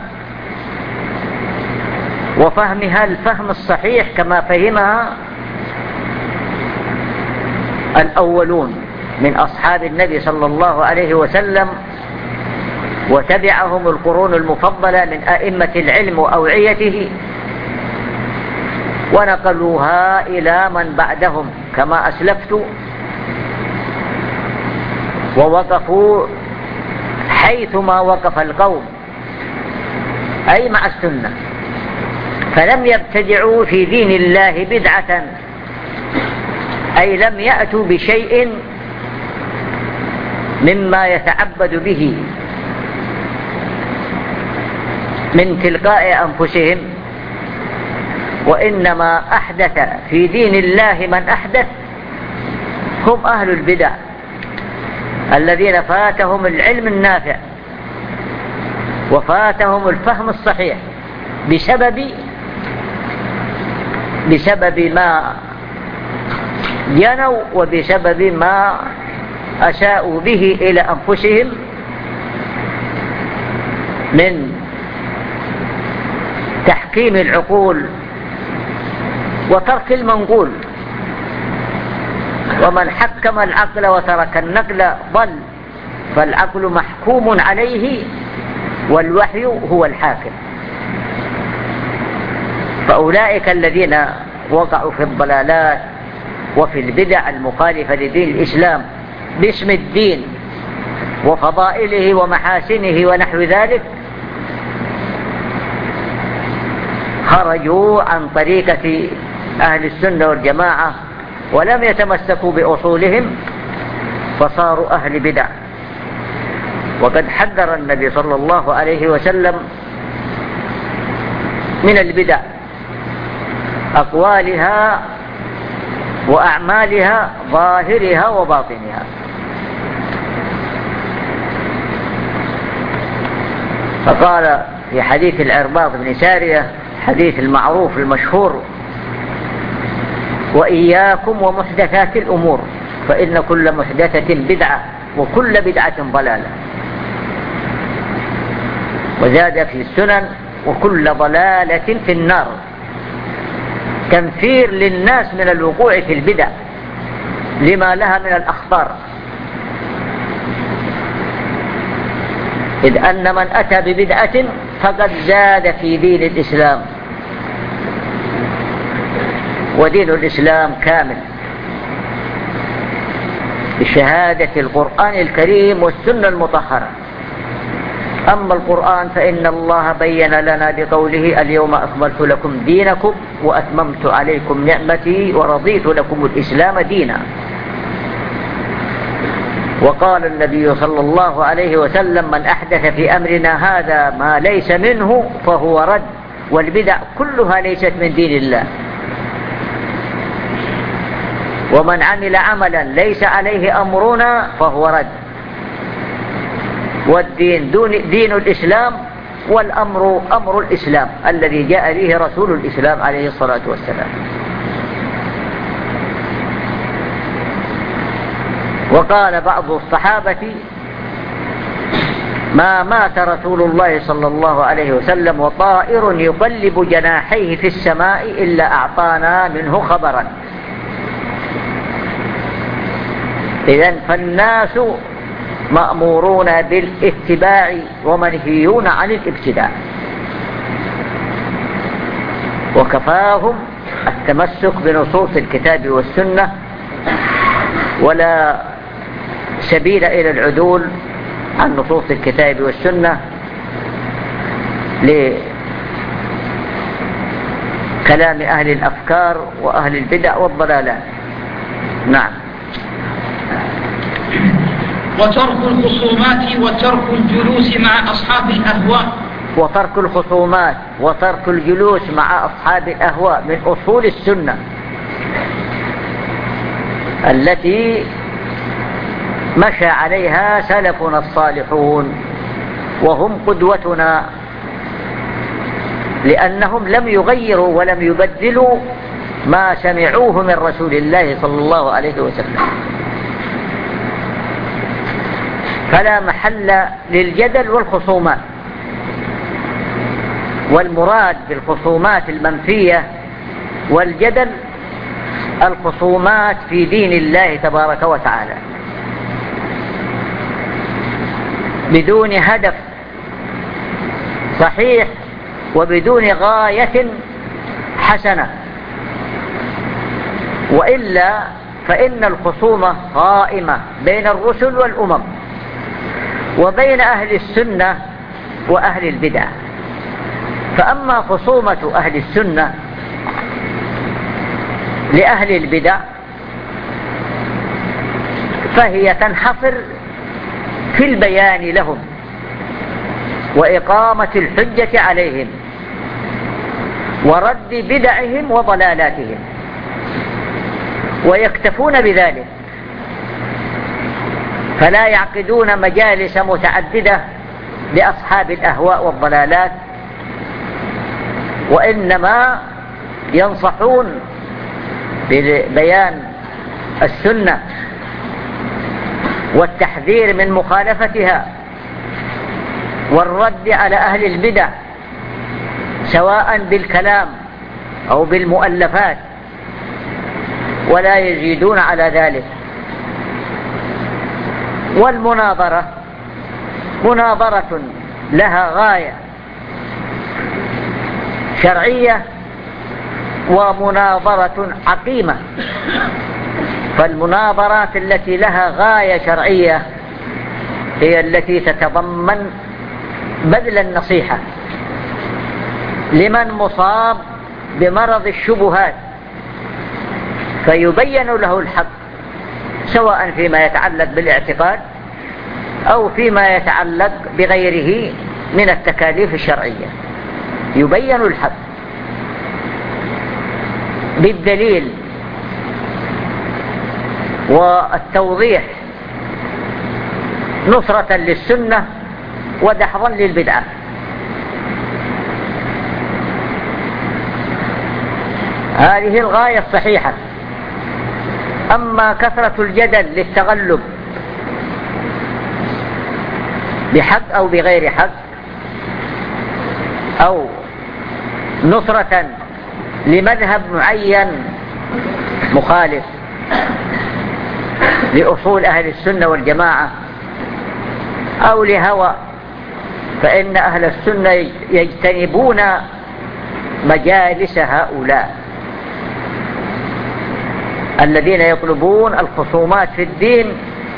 وفهمها الفهم الصحيح كما فهمها الأولون من أصحاب النبي صلى الله عليه وسلم، وتبعهم القرون المفضلة من أئمة العلم وأوعيته، ونقلوها إلى من بعدهم كما أسلفت، ووقفوا حيثما وقف القوم أي مع السنة، فلم يبتدعوا في دين الله بدعة، أي لم يأتوا بشيء مما يتعبد به من تلقاء أنفسهم، وإنما أحدث في دين الله من أحدث هم أهل البدع الذين فاتهم العلم النافع وفاتهم الفهم الصحيح بسبب ما جنوا وبسبب ما أساءوا به إلى أنفسهم من تحكيم العقول وترك المنقول. ومن حكم العقل وترك النقل ضل، فالعقل محكوم عليه والوحي هو الحاكم. فأولئك الذين وقعوا في الضلالات وفي البدع المخالفة لدين الإسلام باسم الدين وفضائله ومحاسنه ونحو ذلك، خرجوا عن طريقة أهل السنة والجماعة ولم يتمسكوا بأصولهم، فصاروا أهل بدع. وقد حذر النبي صلى الله عليه وسلم من البدع، أقوالها وأعمالها، ظاهرها وباطنها. فقال في حديث العرباض بن سارية، حديث المعروف المشهور: وإياكم ومحدثات الأمور فإن كل محدثة بدعة وكل بدعة ضلالة. وزاد في السنن: وكل ضلالة في النار، تنفير للناس من الوقوع في البدع لما لها من الأخطار، إذ أن من أتى ببدعة فقد زاد في دين الإسلام، ودين الإسلام كامل بشهادة القرآن الكريم والسنة المطهرة. أما القرآن فإن الله بين لنا بقوله: اليوم أكملت لكم دينكم وأتممت عليكم نعمتي ورضيت لكم الإسلام دينا. وقال النبي صلى الله عليه وسلم: من أحدث في أمرنا هذا ما ليس منه فهو رد. والبدع كلها ليست من دين الله. ومن عمل عملا ليس عليه أمرنا فهو رد. والدين دين الإسلام، والأمر أمر الإسلام الذي جاء به رسول الإسلام عليه الصلاة والسلام. وقال بعض الصحابة: ما مات رسول الله صلى الله عليه وسلم وطائر يقلب جناحيه في السماء إلا أعطانا منه خبرا. إذن فالناس مأمورون بالاتباع ومنهيون عن الابتداع، وكفاهم التمسك بنصوص الكتاب والسنة، ولا سبيل إلى العدول عن نصوص الكتاب والسنة لكلام أهل الأفكار وأهل البدع والضلالات. نعم. وترك الخصومات وترك الجلوس مع أصحاب الأهواء. وترك الخصومات وترك الجلوس مع أصحاب الأهواء من أصول السنة التي مشى عليها سلفنا الصالحون، وهم قدوتنا، لأنهم لم يغيروا ولم يبدلوا ما سمعوه من رسول الله صلى الله عليه وسلم، فلا محل للجدل والخصومات. والمراد بالخصومات المنفية والجدل الخصومات في دين الله تبارك وتعالى بدون هدف صحيح وبدون غاية حسنة، وإلا فإن الخصومة قائمة بين الرسل والأمم وبين أهل السنة وأهل البدع. فأما خصومة أهل السنة لأهل البدع فهي تنحصر في البيان لهم وإقامة الحجة عليهم ورد بدعهم وضلالاتهم، ويكتفون بذلك، فلا يعقدون مجالس متعددة لأصحاب الأهواء والضلالات، وإنما ينصحون ببيان السنة والتحذير من مخالفتها والرد على أهل البدع سواء بالكلام أو بالمؤلفات، ولا يزيدون على ذلك. والمناظرة مناظرة لها غاية شرعية ومناظرة عقيمة. فالمناظرات التي لها غاية شرعية هي التي تتضمن بذل النصيحة لمن مصاب بمرض الشبهات فيبين له الحق، سواء فيما يتعلق بالاعتقاد أو فيما يتعلق بغيره من التكاليف الشرعية، يبين الحق بالدليل والتوضيح نصرة للسنة ودحضا للبدعة. هذه الغاية الصحيحة. أما كثرة الجدل للتغلب بحق أو بغير حق أو نصرة لمذهب معين مخالف لأصول أهل السنة والجماعة أو لهوى، فإن أهل السنة يجتنبون مجالس هؤلاء الذين يطلبون الخصومات في الدين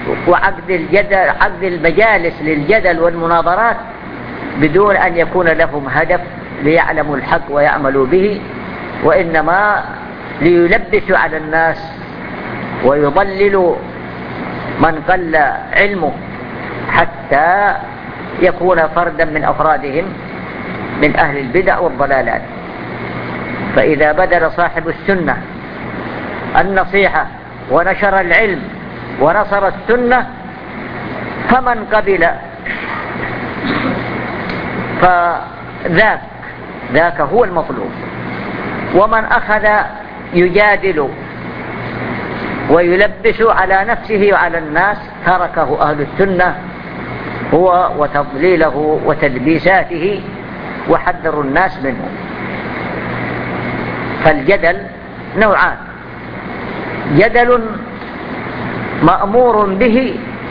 عقد المجالس للجدل والمناظرات بدون أن يكون لهم هدف ليعلموا الحق ويعملوا به، وإنما ليلبسوا على الناس ويضللوا من قل علمه حتى يكون فردا من أفرادهم من أهل البدع والضلالات. فإذا بذل صاحب السنة النصيحة ونشر العلم ونصر السنة فمن قبل فذاك هو المطلوب، ومن أخذ يجادل ويلبس على نفسه وعلى الناس تركه أهل السنة هو وتضليله وتلبيساته وحذروا الناس منه. فالجدل نوعان: جدل مأمور به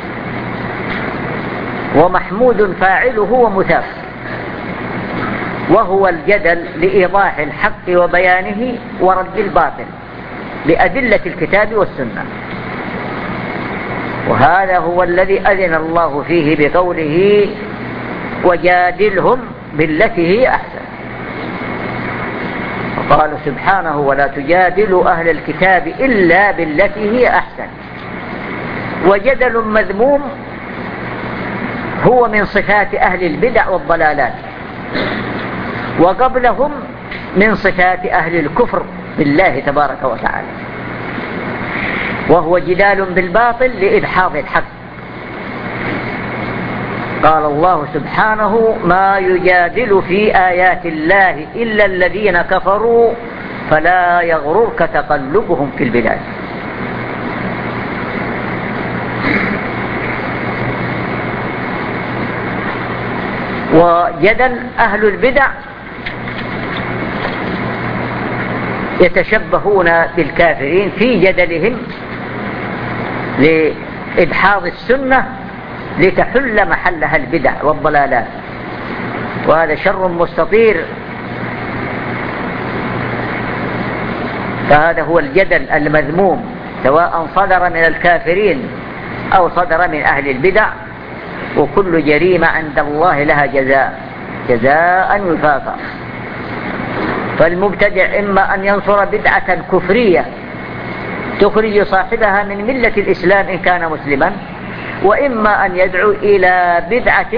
ومحمود فاعله ومثاب، وهو الجدل لإيضاح الحق وبيانه ورد الباطل بأدلة الكتاب والسنة. وهذا هو الذي أذن الله فيه بقوله وجادلهم بالتي هي أحسن. وقال سبحانه ولا تجادلوا أهل الكتاب إلا بالتي هي أحسن. وجدل مذموم هو من صفات أهل البدع والضلالات، وقبلهم من صفات أهل الكفر بالله تبارك وتعالى، وهو جدال بالباطل لإدحاض الحق. قال الله سبحانه ما يجادل في آيات الله إلا الذين كفروا فلا يغررك تقلبهم في البلاد. وجدل أهل البدع يتشبهون بالكافرين في جدلهم لإدحاض السنة لتحل محلها البدع والضلالات، وهذا شر مستطير. فهذا هو الجدل المذموم، سواء صدر من الكافرين أو صدر من أهل البدع، وكل جريمة عند الله لها جزاء وفاقا. فالمبتدع إما أن ينصر بدعة كفرية تخرج صاحبها من ملة الإسلام إن كان مسلما، وإما أن يدعو إلى بدعة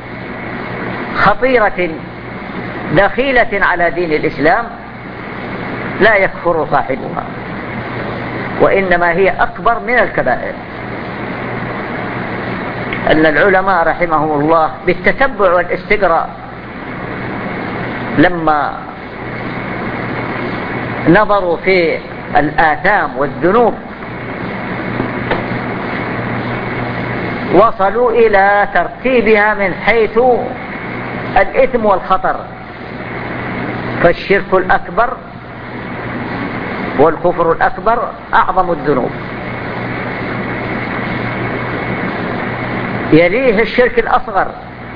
خطيرة دخيلة على دين الإسلام لا يكفر صاحبها، وإنما هي أكبر من الكبائر. أن العلماء رحمهم الله بالتتبع والاستقراء لما نظروا في الآثام والذنوب وصلوا إلى ترتيبها من حيث الإثم والخطر، فالشرك الأكبر والكفر الأكبر أعظم الذنوب، يليه الشرك الأصغر،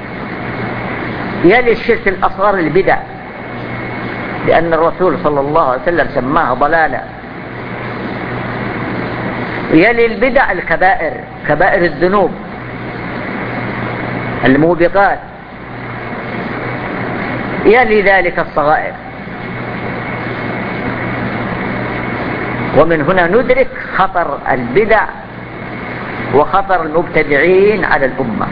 يلي الشرك الأصغر البدع، لأن الرسول صلى الله عليه وسلم سماها ضلالة. يلي البدع الكبائر، كبائر الذنوب الموبقات، يلي ذلك الصغائر. ومن هنا ندرك خطر البدع وخطر المبتدعين على الأمة.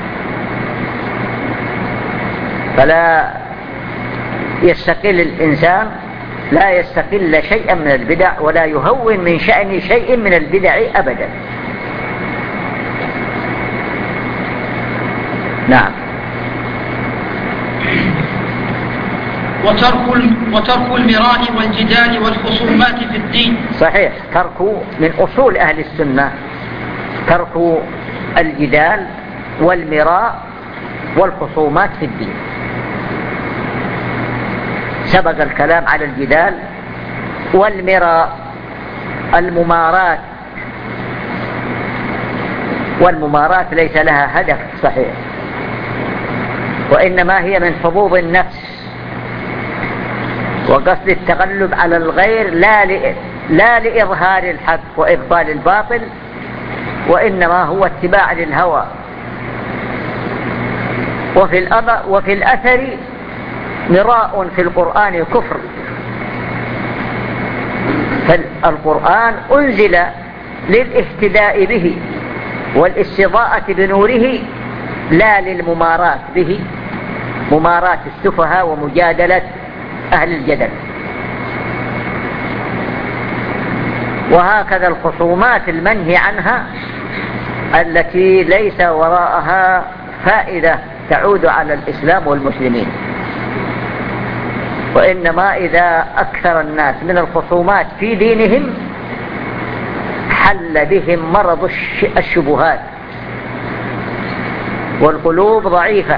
فلا يستقل الإنسان، لا يستقل شيئا من البدع ولا يهون من شأن شيء من البدع أبدا. نعم. وترك المراء والجدال والخصومات في الدين. صحيح، ترك من أصول أهل السنة، ترك الجدال والمراء والخصومات في الدين. سبق الكلام على الجدال والمراء، الممارات، والممارات ليس لها هدف صحيح، وإنما هي من حظوظ النفس وقصد التغلب على الغير، لا لإظهار الحق وإبطال الباطل، وإنما هو اتباع للهوى. وفي الأثر مراء في القرآن كفر، فالقرآن أنزل للاهتداء به والاستضاءة بنوره، لا للممارات به، ممارات السفهاء ومجادلة أهل الجدل. وهكذا الخصومات المنهي عنها التي ليس وراءها فائدة تعود على الإسلام والمسلمين، وإنما إذا أكثر الناس من الخصومات في دينهم حل بهم مرض الشبهات، والقلوب ضعيفة،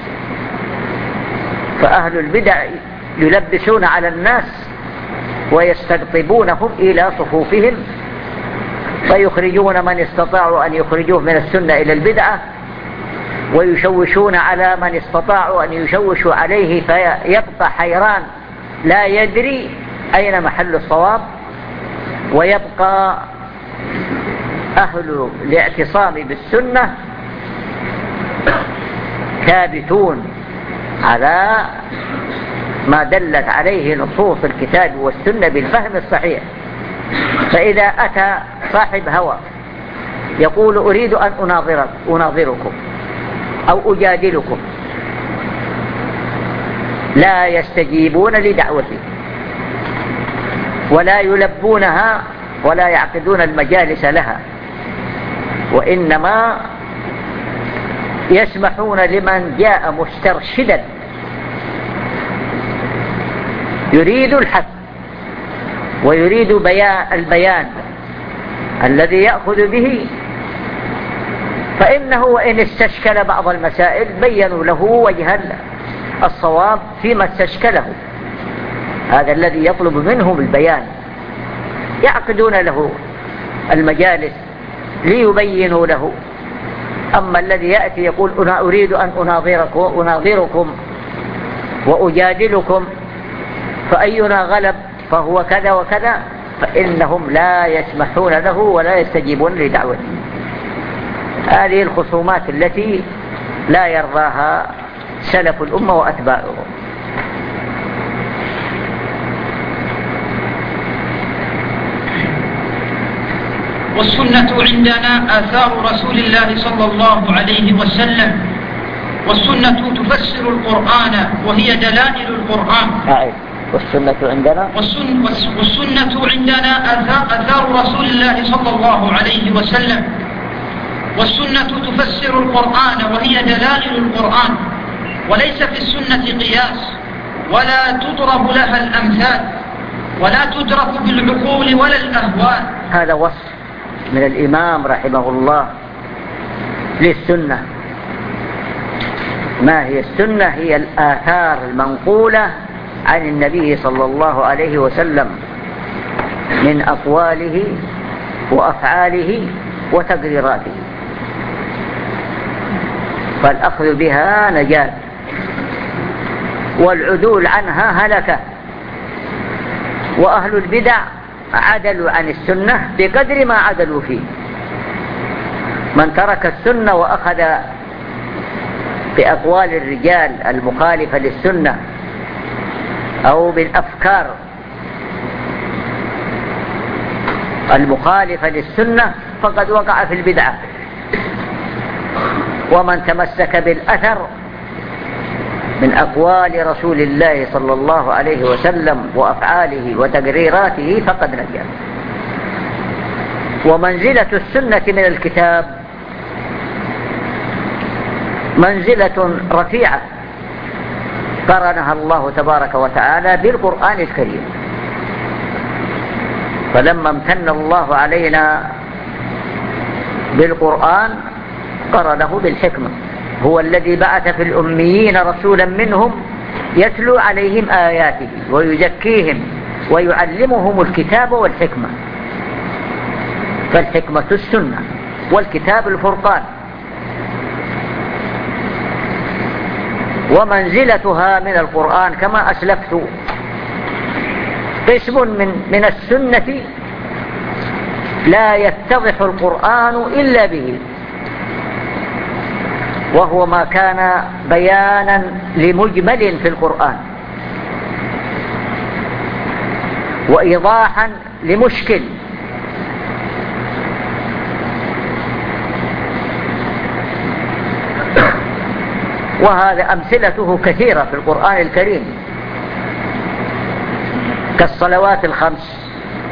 فأهل البدع يلبسون على الناس ويستقطبونهم إلى صفوفهم فيخرجون من استطاعوا أن يخرجوه من السنة إلى البدعة، ويشوشون على من استطاعوا أن يشوشوا عليه، فيبقى حيران لا يدري أين محل الصواب، ويبقى أهل الاعتصام بالسنة ثابتون على ما دلت عليه نصوص الكتاب والسنة بالفهم الصحيح. فإذا أتى صاحب هوى يقول أريد أن أناظركم أو أجادلكم، لا يستجيبون لدعوته ولا يلبونها ولا يعقدون المجالس لها، وإنما يسمحون لمن جاء مسترشدا يريد الحق ويريد البيان الذي يأخذ به، فإنه وإن استشكل بعض المسائل بيّنوا له وجه الصواب فيما استشكله. هذا الذي يطلب منهم البيان، يعقدون له المجالس ليبينوا له. أما الذي يأتي يقول أنا أريد أن أناظركم وأجادلكم فأينا غلب فهو كذا وكذا، فإنهم لا يسمحون له ولا يستجيبون لدعوته. هذه الخصومات التي لا يرضاها سلف الأمة وأتباعهم. والسنة عندنا آثار رسول الله صلى الله عليه وسلم، والسنة تفسر القرآن وهي دلائل القرآن. والسنة عندنا والسنة عندنا آثار رسول الله صلى الله عليه وسلم، والسنة تفسر القرآن وهي دلائل القرآن، وليس في السنة قياس ولا تضرب لها الأمثال ولا تدرك بالعقول ولا الأهواء. هذا وصف من الإمام رحمه الله للسنة. ما هي السنة؟ هي الآثار المنقولة عن النبي صلى الله عليه وسلم من أقواله وأفعاله وتقريراته، فالأخذ بها نجاة والعدول عنها هلكة. وأهل البدع عدلوا عن السنة بقدر ما عدلوا فيه. من ترك السنة وأخذ بأقوال الرجال المخالفة للسنة أو بالأفكار المخالفة للسنة فقد وقع في البدعة. ومن تمسك بالأثر من أقوال رسول الله صلى الله عليه وسلم وأفعاله وتقريراته فقد نجا. ومنزلة السنة من الكتاب منزلة رفيعة قرنها الله تبارك وتعالى بالقرآن الكريم. فلما امتن الله علينا بالقرآن قرنه بالحكمة. هو الذي بعث في الأميين رسولا منهم يتلو عليهم آياته ويزكيهم ويعلمهم الكتاب والحكمة. فالحكمة السنة والكتاب الفرقان. ومنزلتها من القرآن كما أسلفت قسم من السنة لا يتضح القرآن إلا به، وهو ما كان بيانا لمجمل في القرآن وإيضاحا لمشكل. وهذا أمثلته كثيرة في القرآن الكريم كالصلوات الخمس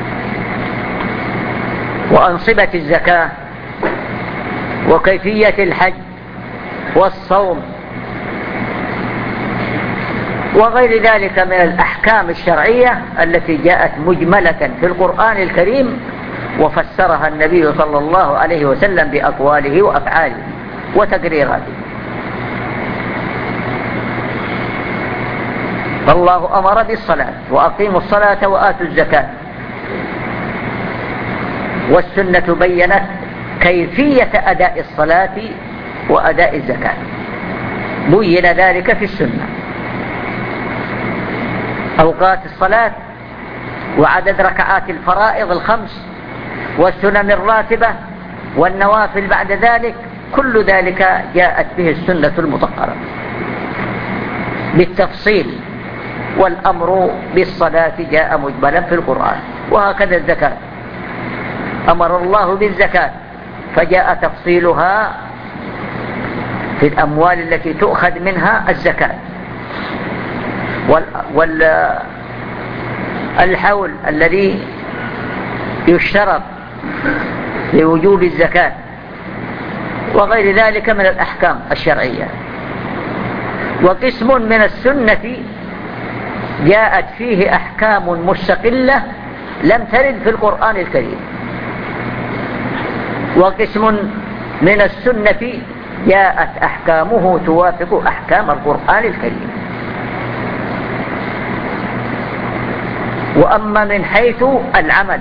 وأنصبة الزكاة وكيفية الحج والصوم وغير ذلك من الأحكام الشرعية التي جاءت مجملة في القرآن الكريم وفسرها النبي صلى الله عليه وسلم بأقواله وأفعاله وتقريراته. فالله أمر بالصلاة وأقيموا الصلاة وآتوا الزكاة، والسنة بينت كيفية أداء الصلاة وأداء الزكاة، بين ذلك في السنة، أوقات الصلاة وعدد ركعات الفرائض الخمس والسنن الراتبة والنوافل بعد ذلك، كل ذلك جاءت به السنة المطهرة بالتفصيل. والأمر بالصلاة جاء مجملا في القرآن، وهكذا الزكاة، أمر الله بالزكاة فجاء تفصيلها في الأموال التي تؤخذ منها الزكاة، والحول الذي يشترط لوجوب الزكاة وغير ذلك من الأحكام الشرعية. وقسم من السنة جاءت فيه أحكام مستقلة لم ترد في القرآن الكريم، وقسم من السنة جاءت أحكامه توافق أحكام القرآن الكريم. وأما من حيث العمل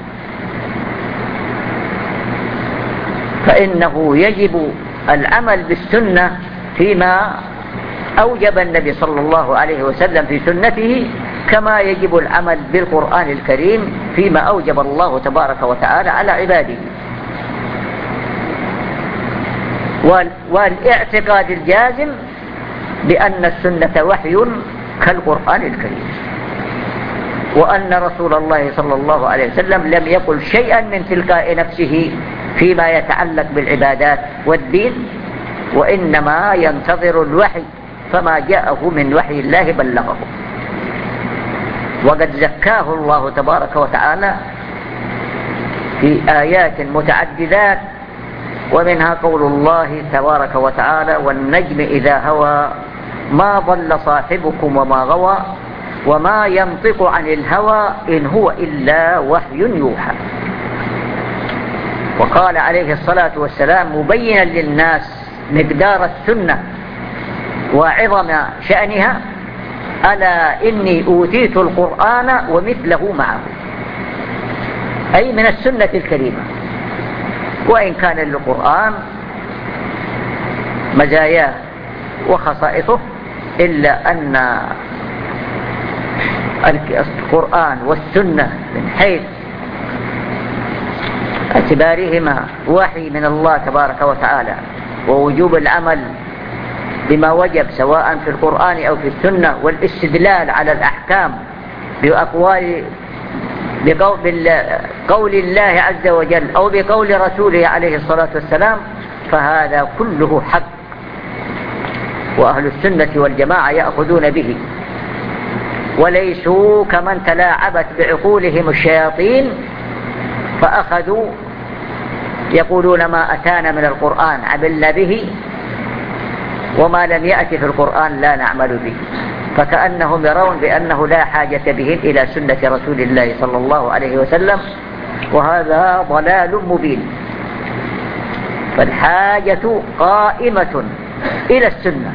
فإنه يجب العمل بالسنة فيما أوجب النبي صلى الله عليه وسلم في سنته، كما يجب العمل بالقرآن الكريم فيما أوجب الله تبارك وتعالى على عباده. والاعتقاد الجازم بأن السنة وحي كالقرآن الكريم، وأن رسول الله صلى الله عليه وسلم لم يقل شيئا من تلقاء نفسه فيما يتعلق بالعبادات والدين، وإنما ينتظر الوحي، فما جاءه من وحي الله بلغه. وقد زكاه الله تبارك وتعالى في آيات متعددات، ومنها قول الله تبارك وتعالى: والنجم إذا هوى ما ضل صاحبكم وما غوى وما ينطق عن الهوى إن هو إلا وحي يوحى. وقال عليه الصلاة والسلام مبينا للناس مقدار السنة وعظم شأنها: ألا إني أوتيت القرآن ومثله معه، أي من السنة الكريمة. وإن كان للقرآن مزاياه وخصائصه، إلا أن القرآن والسنة من حيث اعتبارهما وحي من الله تبارك وتعالى ووجوب العمل بما وجب سواء في القرآن أو في السنة، والاستدلال على الأحكام بأقوال بقول الله عز وجل أو بقول رسوله عليه الصلاة والسلام، فهذا كله حق، وأهل السنة والجماعة يأخذون به، وليسوا كمن تلاعبت بعقولهم الشياطين فأخذوا يقولون ما أتانا من القرآن عملنا به، وما لم يأتي في القرآن لا نعمل به، فكأنهم يرون بأنه لا حاجة بهم إلى سنة رسول الله صلى الله عليه وسلم، وهذا ضلال مبين. فالحاجة قائمة إلى السنة،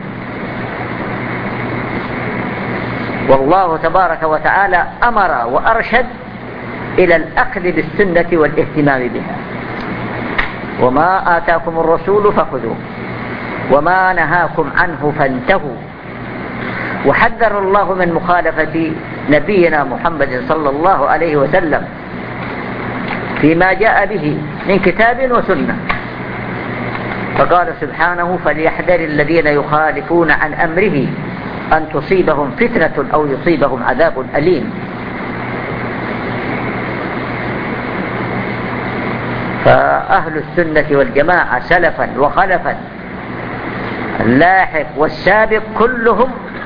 والله تبارك وتعالى أمر وأرشد إلى الأخذ بالسنة والاهتمام بها. وما آتاكم الرسول فخذوه وما نهاكم عنه فانتهوا. وحذر الله من مخالفة نبينا محمد صلى الله عليه وسلم فيما جاء به من كتاب وسنة، فقال سبحانه: فليحذر الذين يخالفون عن أمره أن تصيبهم فتنة أو يصيبهم عذاب أليم. فأهل السنة والجماعة سلفا وخلفا، اللاحق والسابق، كلهم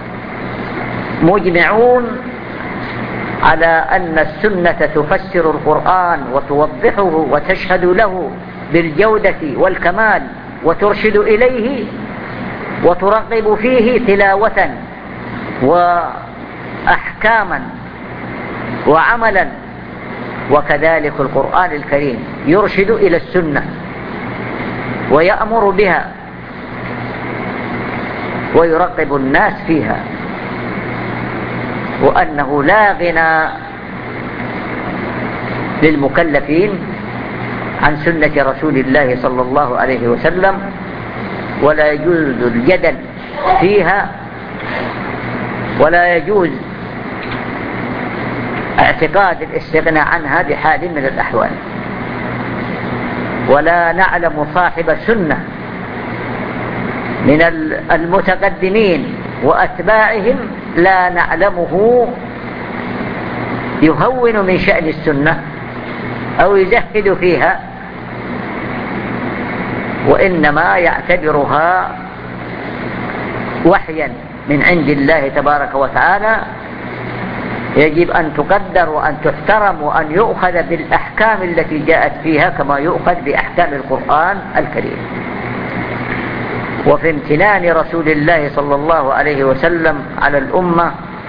مجمعون على أن السنة تفسر القرآن وتوضحه وتشهد له بالجودة والكمال وترشد إليه وترغب فيه تلاوة وأحكاما وعملا. وكذلك القرآن الكريم يرشد إلى السنة ويأمر بها ويرغب الناس فيها، وأنه لا غنى للمكلفين عن سنة رسول الله صلى الله عليه وسلم، ولا يجوز الجدل فيها، ولا يجوز اعتقاد الاستغناء عنها بحال من الأحوال. ولا نعلم صاحب سنة من المتقدمين وأتباعهم لا نعلمه يهون من شأن السنة أو يزهد فيها، وإنما يعتبرها وحيا من عند الله تبارك وتعالى، يجب أن تقدر وأن تحترم وأن يؤخذ بالأحكام التي جاءت فيها كما يؤخذ بأحكام القرآن الكريم. وفي امتنان رسول الله صلى الله عليه وسلم على الأمة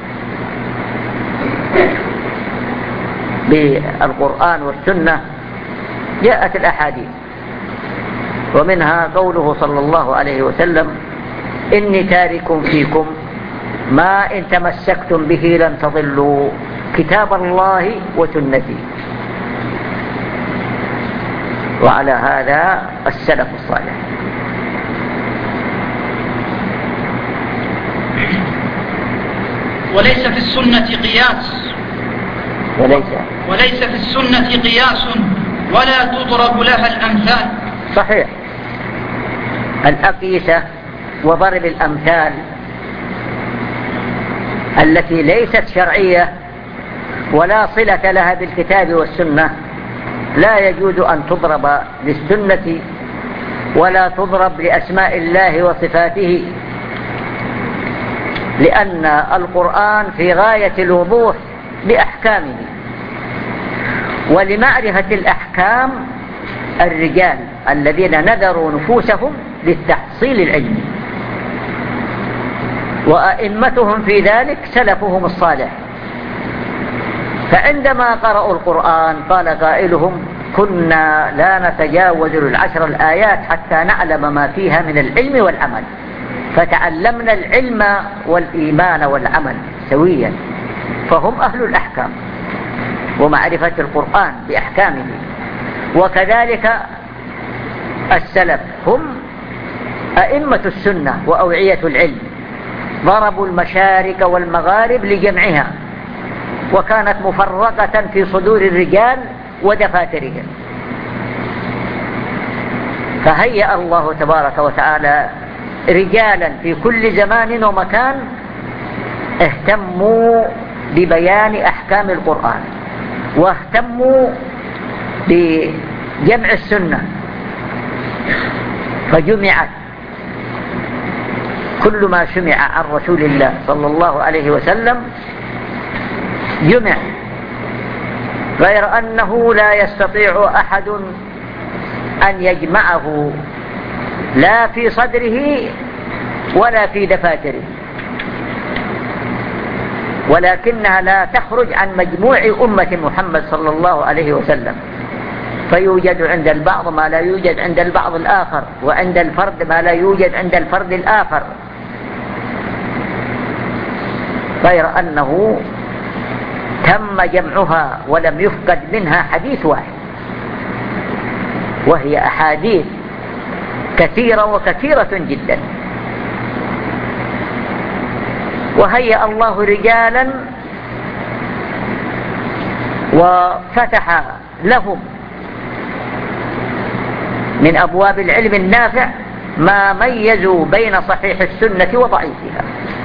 بالقرآن والسنة جاءت الأحاديث، ومنها قوله صلى الله عليه وسلم: إني تارك فيكم ما إن تمسكتم به لن تضلوا كتاب الله وسنتي. وعلى هذا السلف الصالح. وليس في السنة قياس وليس في السنة قياس ولا تضرب لها الأمثال. صحيح، الأقيسة وضرب الأمثال التي ليست شرعية ولا صلة لها بالكتاب والسنة لا يجوز أن تضرب للسنة ولا تضرب لأسماء الله وصفاته، لأن القرآن في غاية الوضوح بأحكامه. ولمعرفة الأحكام الرجال الذين نذروا نفوسهم للتحصيل العلمي، وأئمتهم في ذلك سلفهم الصالح. فعندما قرأوا القرآن قال قائلهم: كنا لا نتجاوز 10 الآيات حتى نعلم ما فيها من العلم والعمل، فتعلمنا العلم والإيمان والعمل سويا. فهم أهل الأحكام ومعرفة القرآن بأحكامه. وكذلك السلف هم أئمة السنة وأوعية العلم، ضربوا المشارق والمغارب لجمعها، وكانت مفرقة في صدور الرجال ودفاترهم. فهيأ الله تبارك وتعالى رجالا في كل زمان ومكان اهتموا ببيان أحكام القرآن، واهتموا بجمع السنة، فجمعت كل ما سمع عن رسول الله صلى الله عليه وسلم جمع، غير أنه لا يستطيع أحد أن يجمعه لا في صدره ولا في دفاتره، ولكنها لا تخرج عن مجموع أمة محمد صلى الله عليه وسلم، فيوجد عند البعض ما لا يوجد عند البعض الآخر، وعند الفرد ما لا يوجد عند الفرد الآخر، غير أنه تم جمعها ولم يفقد منها حديث واحد، وهي أحاديث كثيرة وكثيرة جدا. وهيأ الله رجالا وفتح لهم من أبواب العلم النافع ما ميزوا بين صحيح السنة وضعيفها،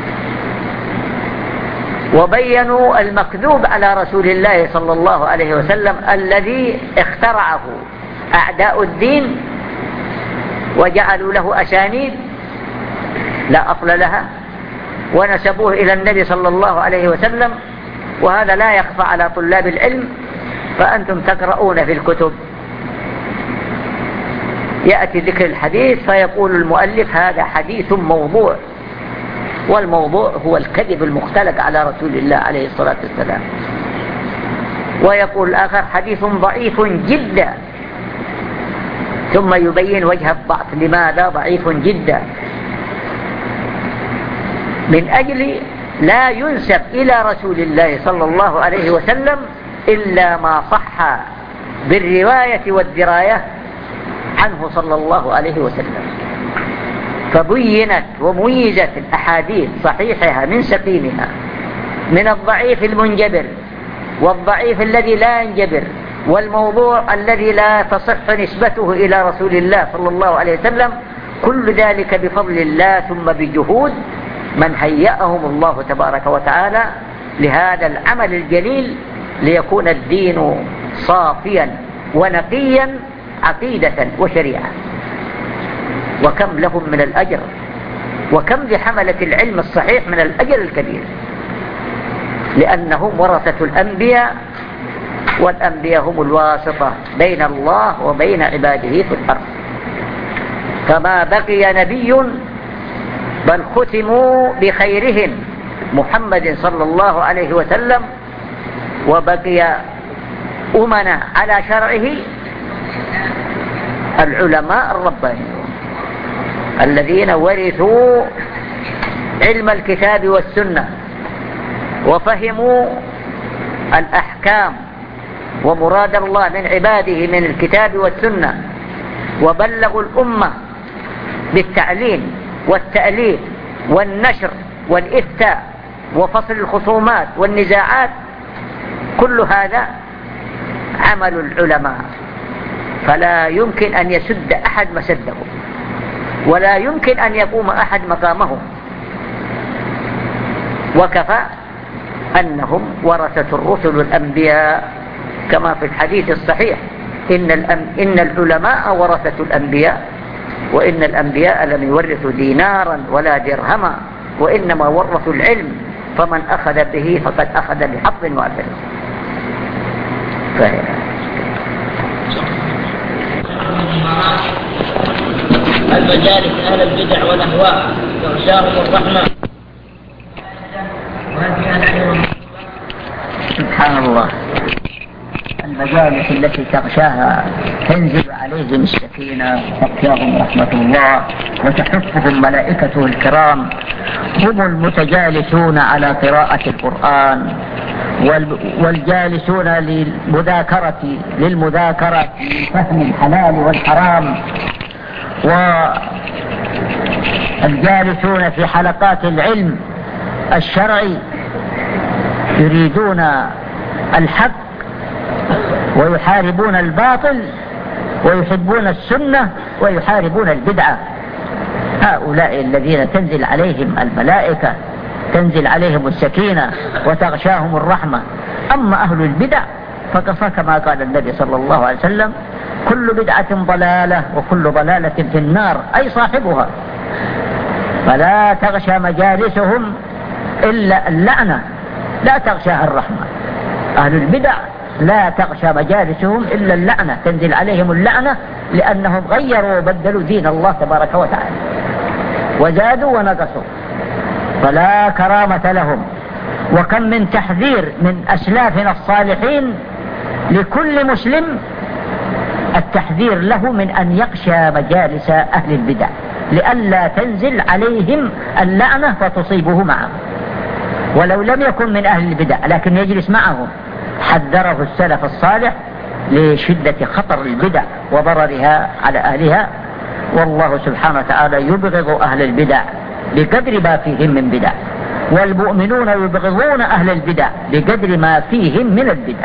وبينوا المكذوب على رسول الله صلى الله عليه وسلم الذي اخترعه أعداء الدين وجعلوا له أسانيد لا أصل لها، ونسبوه إلى النبي صلى الله عليه وسلم، وهذا لا يخفى على طلاب العلم. فأنتم تقرؤون في الكتب يأتي ذكر الحديث فيقول المؤلف: هذا حديث موضوع، والموضوع هو الكذب المختلق على رسول الله عليه الصلاة والسلام. ويقول الآخر: حديث ضعيف جدا، ثم يبين وجه الضعف، لماذا ضعيف جدا؟ من أجل لا ينسب إلى رسول الله صلى الله عليه وسلم إلا ما صح بالرواية والدراية عنه صلى الله عليه وسلم، فبينت وميزت الأحاديث صحيحها من سقيمها، من الضعيف المنجبر والضعيف الذي لا ينجبر، والموضوع الذي لا تصح نسبته إلى رسول الله صلى الله عليه وسلم، كل ذلك بفضل الله ثم بجهود من هيأهم الله تبارك وتعالى لهذا العمل الجليل، ليكون الدين صافيا ونقيا عقيدة وشريعة. وكم لهم من الأجر، وكم لحملة العلم الصحيح من الأجر الكبير، لأنهم ورثة الأنبياء، والأنبياء هم الواسطة بين الله وبين عباده في الأرض. فما بقي نبي بل ختموا بخيرهم محمد صلى الله عليه وسلم، وبقي أمنا على شرعه العلماء الربانيون الذين ورثوا علم الكتاب والسنة وفهموا الأحكام ومراد الله من عباده من الكتاب والسنة، وبلغوا الأمة بالتعليم والتأليف والنشر والإفتاء وفصل الخصومات والنزاعات. كل هذا عمل العلماء، فلا يمكن أن يسد أحد مسده، ولا يمكن أن يقوم أحد مقامهم، وكفى أنهم ورثة الرسل الأنبياء، كما في الحديث الصحيح إن العلماء ورثة الأنبياء، وإن الأنبياء لم يورثوا دينارا ولا درهما، وإنما ورثوا العلم، فمن أخذ به فقد أخذ بحظ وافر. المجالس أهل البدع والأهواء يغشاهم الرحمة. سبحان الله، المجالس التي تغشاها تنزل عليهم السكينة وتغشاهم رحمة الله وتحفهم ملائكته الكرام، هم المتجالسون على قراءة القرآن والجالسون للمذاكرة في فهم الحلال والحرام، والجالسون في حلقات العلم الشرعي يريدون الحق ويحاربون الباطل ويحبون السنة ويحاربون البدعة. هؤلاء الذين تنزل عليهم الملائكة، تنزل عليهم السكينة وتغشاهم الرحمة. أما أهل البدع فكما قال النبي صلى الله عليه وسلم: كل بدعة ضلالة وكل ضلالة في النار، أي صاحبها. فلا تغشى مجالسهم إلا اللعنة، لا تغشاها الرحمة. أهل البدع لا تغشى مجالسهم إلا اللعنة، تنزل عليهم اللعنة لأنهم غيروا وبدلوا دين الله تبارك وتعالى وزادوا ونقصوا، فلا كرامة لهم. وكم من تحذير من أسلافنا الصالحين لكل مسلم، التحذير له من أن يغشى مجالس أهل البدع لئلا تنزل عليهم اللعنة فتصيبه معهم، ولو لم يكن من أهل البدع لكن يجلس معهم. حذره السلف الصالح لشدة خطر البدع وضررها على أهلها، والله سبحانه وتعالى يبغض أهل البدع بقدر ما فيهم من بدع، والمؤمنون يبغضون أهل البدع بقدر ما فيهم من البدع.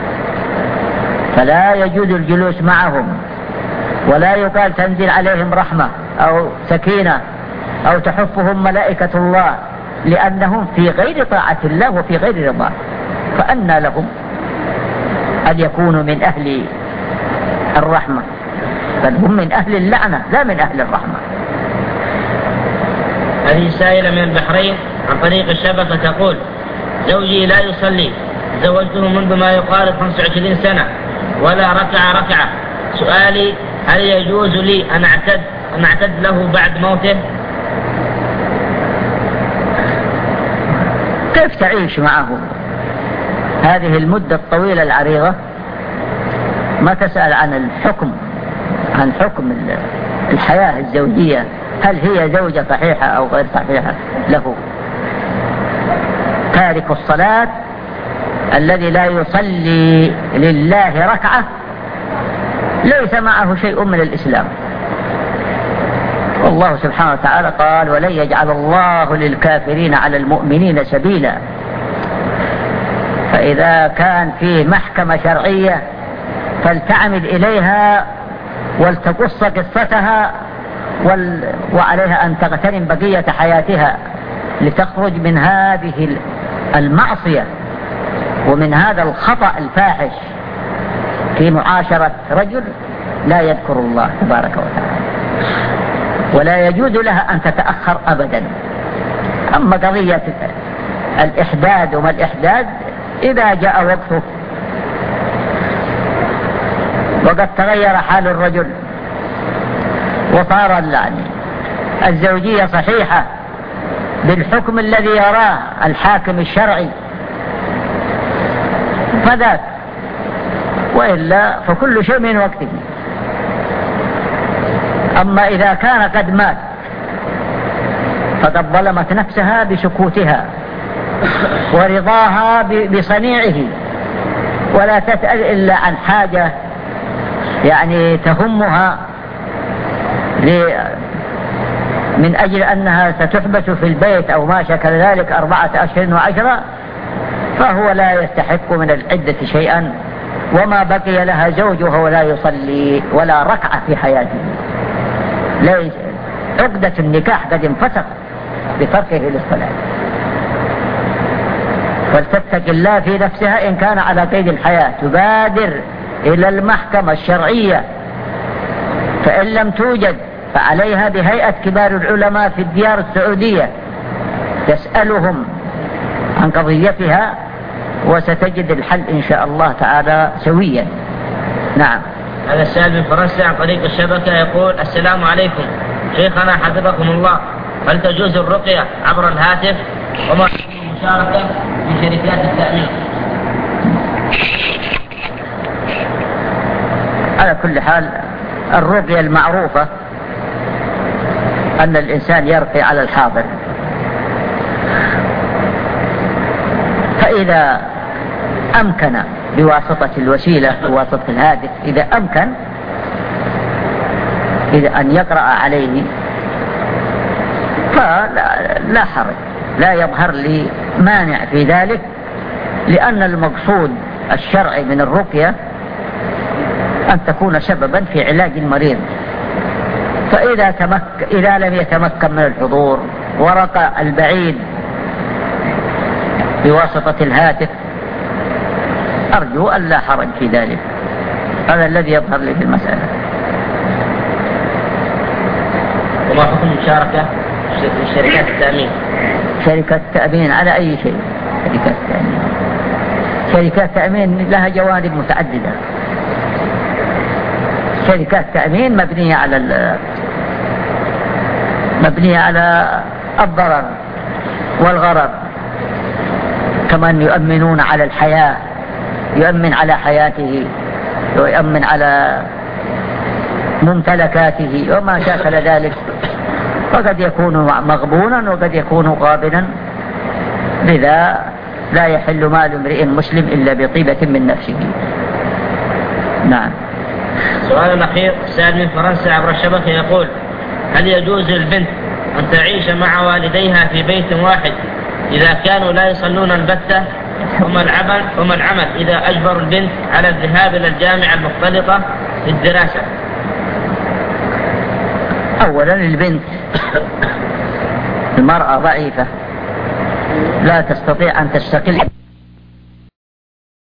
فلا يجوز الجلوس معهم، ولا يقال تنزل عليهم رحمة أو سكينة أو تحفهم ملائكة الله، لأنهم في غير طاعة الله وفي غير رضاه. فأنى لهم أن يكونوا من أهل الرحمة، بل هم من أهل اللعنة لا من أهل الرحمة. هذه سائلة من البحرين عن طريق الشبكة تقول: زوجي لا يصلي، زوجته منذ ما يقارب 25 سنة ولا ركع ركعة. سؤالي: هل يجوز لي أن أعتد له بعد موته؟ كيف تعيش معه هذه المدة الطويلة العريضة؟ ما تسأل عن حكم الحياة الزوجية، هل هي زوجة صحيحة أو غير صحيحة له؟ تارك الصلاة الذي لا يصلي لله ركعة ليس معه شيء من الإسلام. والله سبحانه وتعالى قال: ولن يجعل الله للكافرين على المؤمنين سبيلا. فإذا كان في محكمة شرعية فلتعمد إليها ولتقص قصتها، وعليها أن تغتنم بقية حياتها لتخرج من هذه المعصية ومن هذا الخطأ الفاحش في معاشرة رجل لا يذكر الله تبارك وتعالى، ولا يجوز لها أن تتأخر أبدا. أما قضية الإحداد وما الإحداد إذا جاء وقته وقد تغير حال الرجل وصار الزوجية صحيحة بالحكم الذي يراه الحاكم الشرعي فذاك، وإلا فكل شيء من وقته. أما إذا كان قد مات فقد ظلمت نفسها بسكوتها ورضاها بصنيعه، ولا تسأل إلا عن حاجة يعني تهمها من أجل أنها ستحبس في البيت أو ما شكل ذلك 4 أشهر و10، فهو لا يستحق من العدة شيئا، وما بقي لها زوجها ولا يصلي ولا ركعة في حياته. عقدة النكاح قد انفسخ بتركه للصلاة. فلتتق الله في نفسها إن كان على قيد الحياة، تبادر إلى المحكمة الشرعية، فإن لم توجد فعليها بهيئة كبار العلماء في الديار السعودية تسألهم عن قضيتها، وستجد الحل إن شاء الله تعالى سويا. نعم. هذا السائل من فرنسا عن طريق الشبكة يقول: السلام عليكم شيخنا حفظكم الله، هل تجوز الرقية عبر الهاتف؟ وما المشاركة في شركات التأمين؟ على كل حال الرقية المعروفة أن الإنسان يرقي على الحاضر، فإذا أمكن بواسطة الوسيلة بواسطة الهاتف، إذا أمكن إذا أن يقرأ عليه فلا حرج، لا يظهر لي مانع في ذلك، لأن المقصود الشرعي من الرقية أن تكون سببا في علاج المريض. فإذا لم يتمكن من الحضور ورقى البعيد بواسطة الهاتف أرجو أن لا حرج في ذلك. هذا الذي يظهر لي في المسألة. وما حكم المشاركة في شركات التأمين؟ شركات التأمين على أي شيء؟ شركات التأمين لها جوانب متعددة. شركات التأمين مبنية على الضرر والغرر، كمان يؤمنون على الحياة، يؤمن على حياته ويؤمن على ممتلكاته وما شاكل ذلك، وقد يكون مغبونا وقد يكون قابلا، لذا لا يحل مال امرئ مسلم إلا بطيبة من نفسه. نعم. سؤال أخير، سائل من فرنسا عبر الشبكة يقول: هل يجوز للبنت أن تعيش مع والديها في بيت واحد إذا كانوا لا يصلون البتة؟ وما العمل إذا أجبروا البنت على الذهاب إلى الجامعة المختلطة للدراسة؟ أولا البنت المرأة ضعيفة لا تستطيع أن تستقل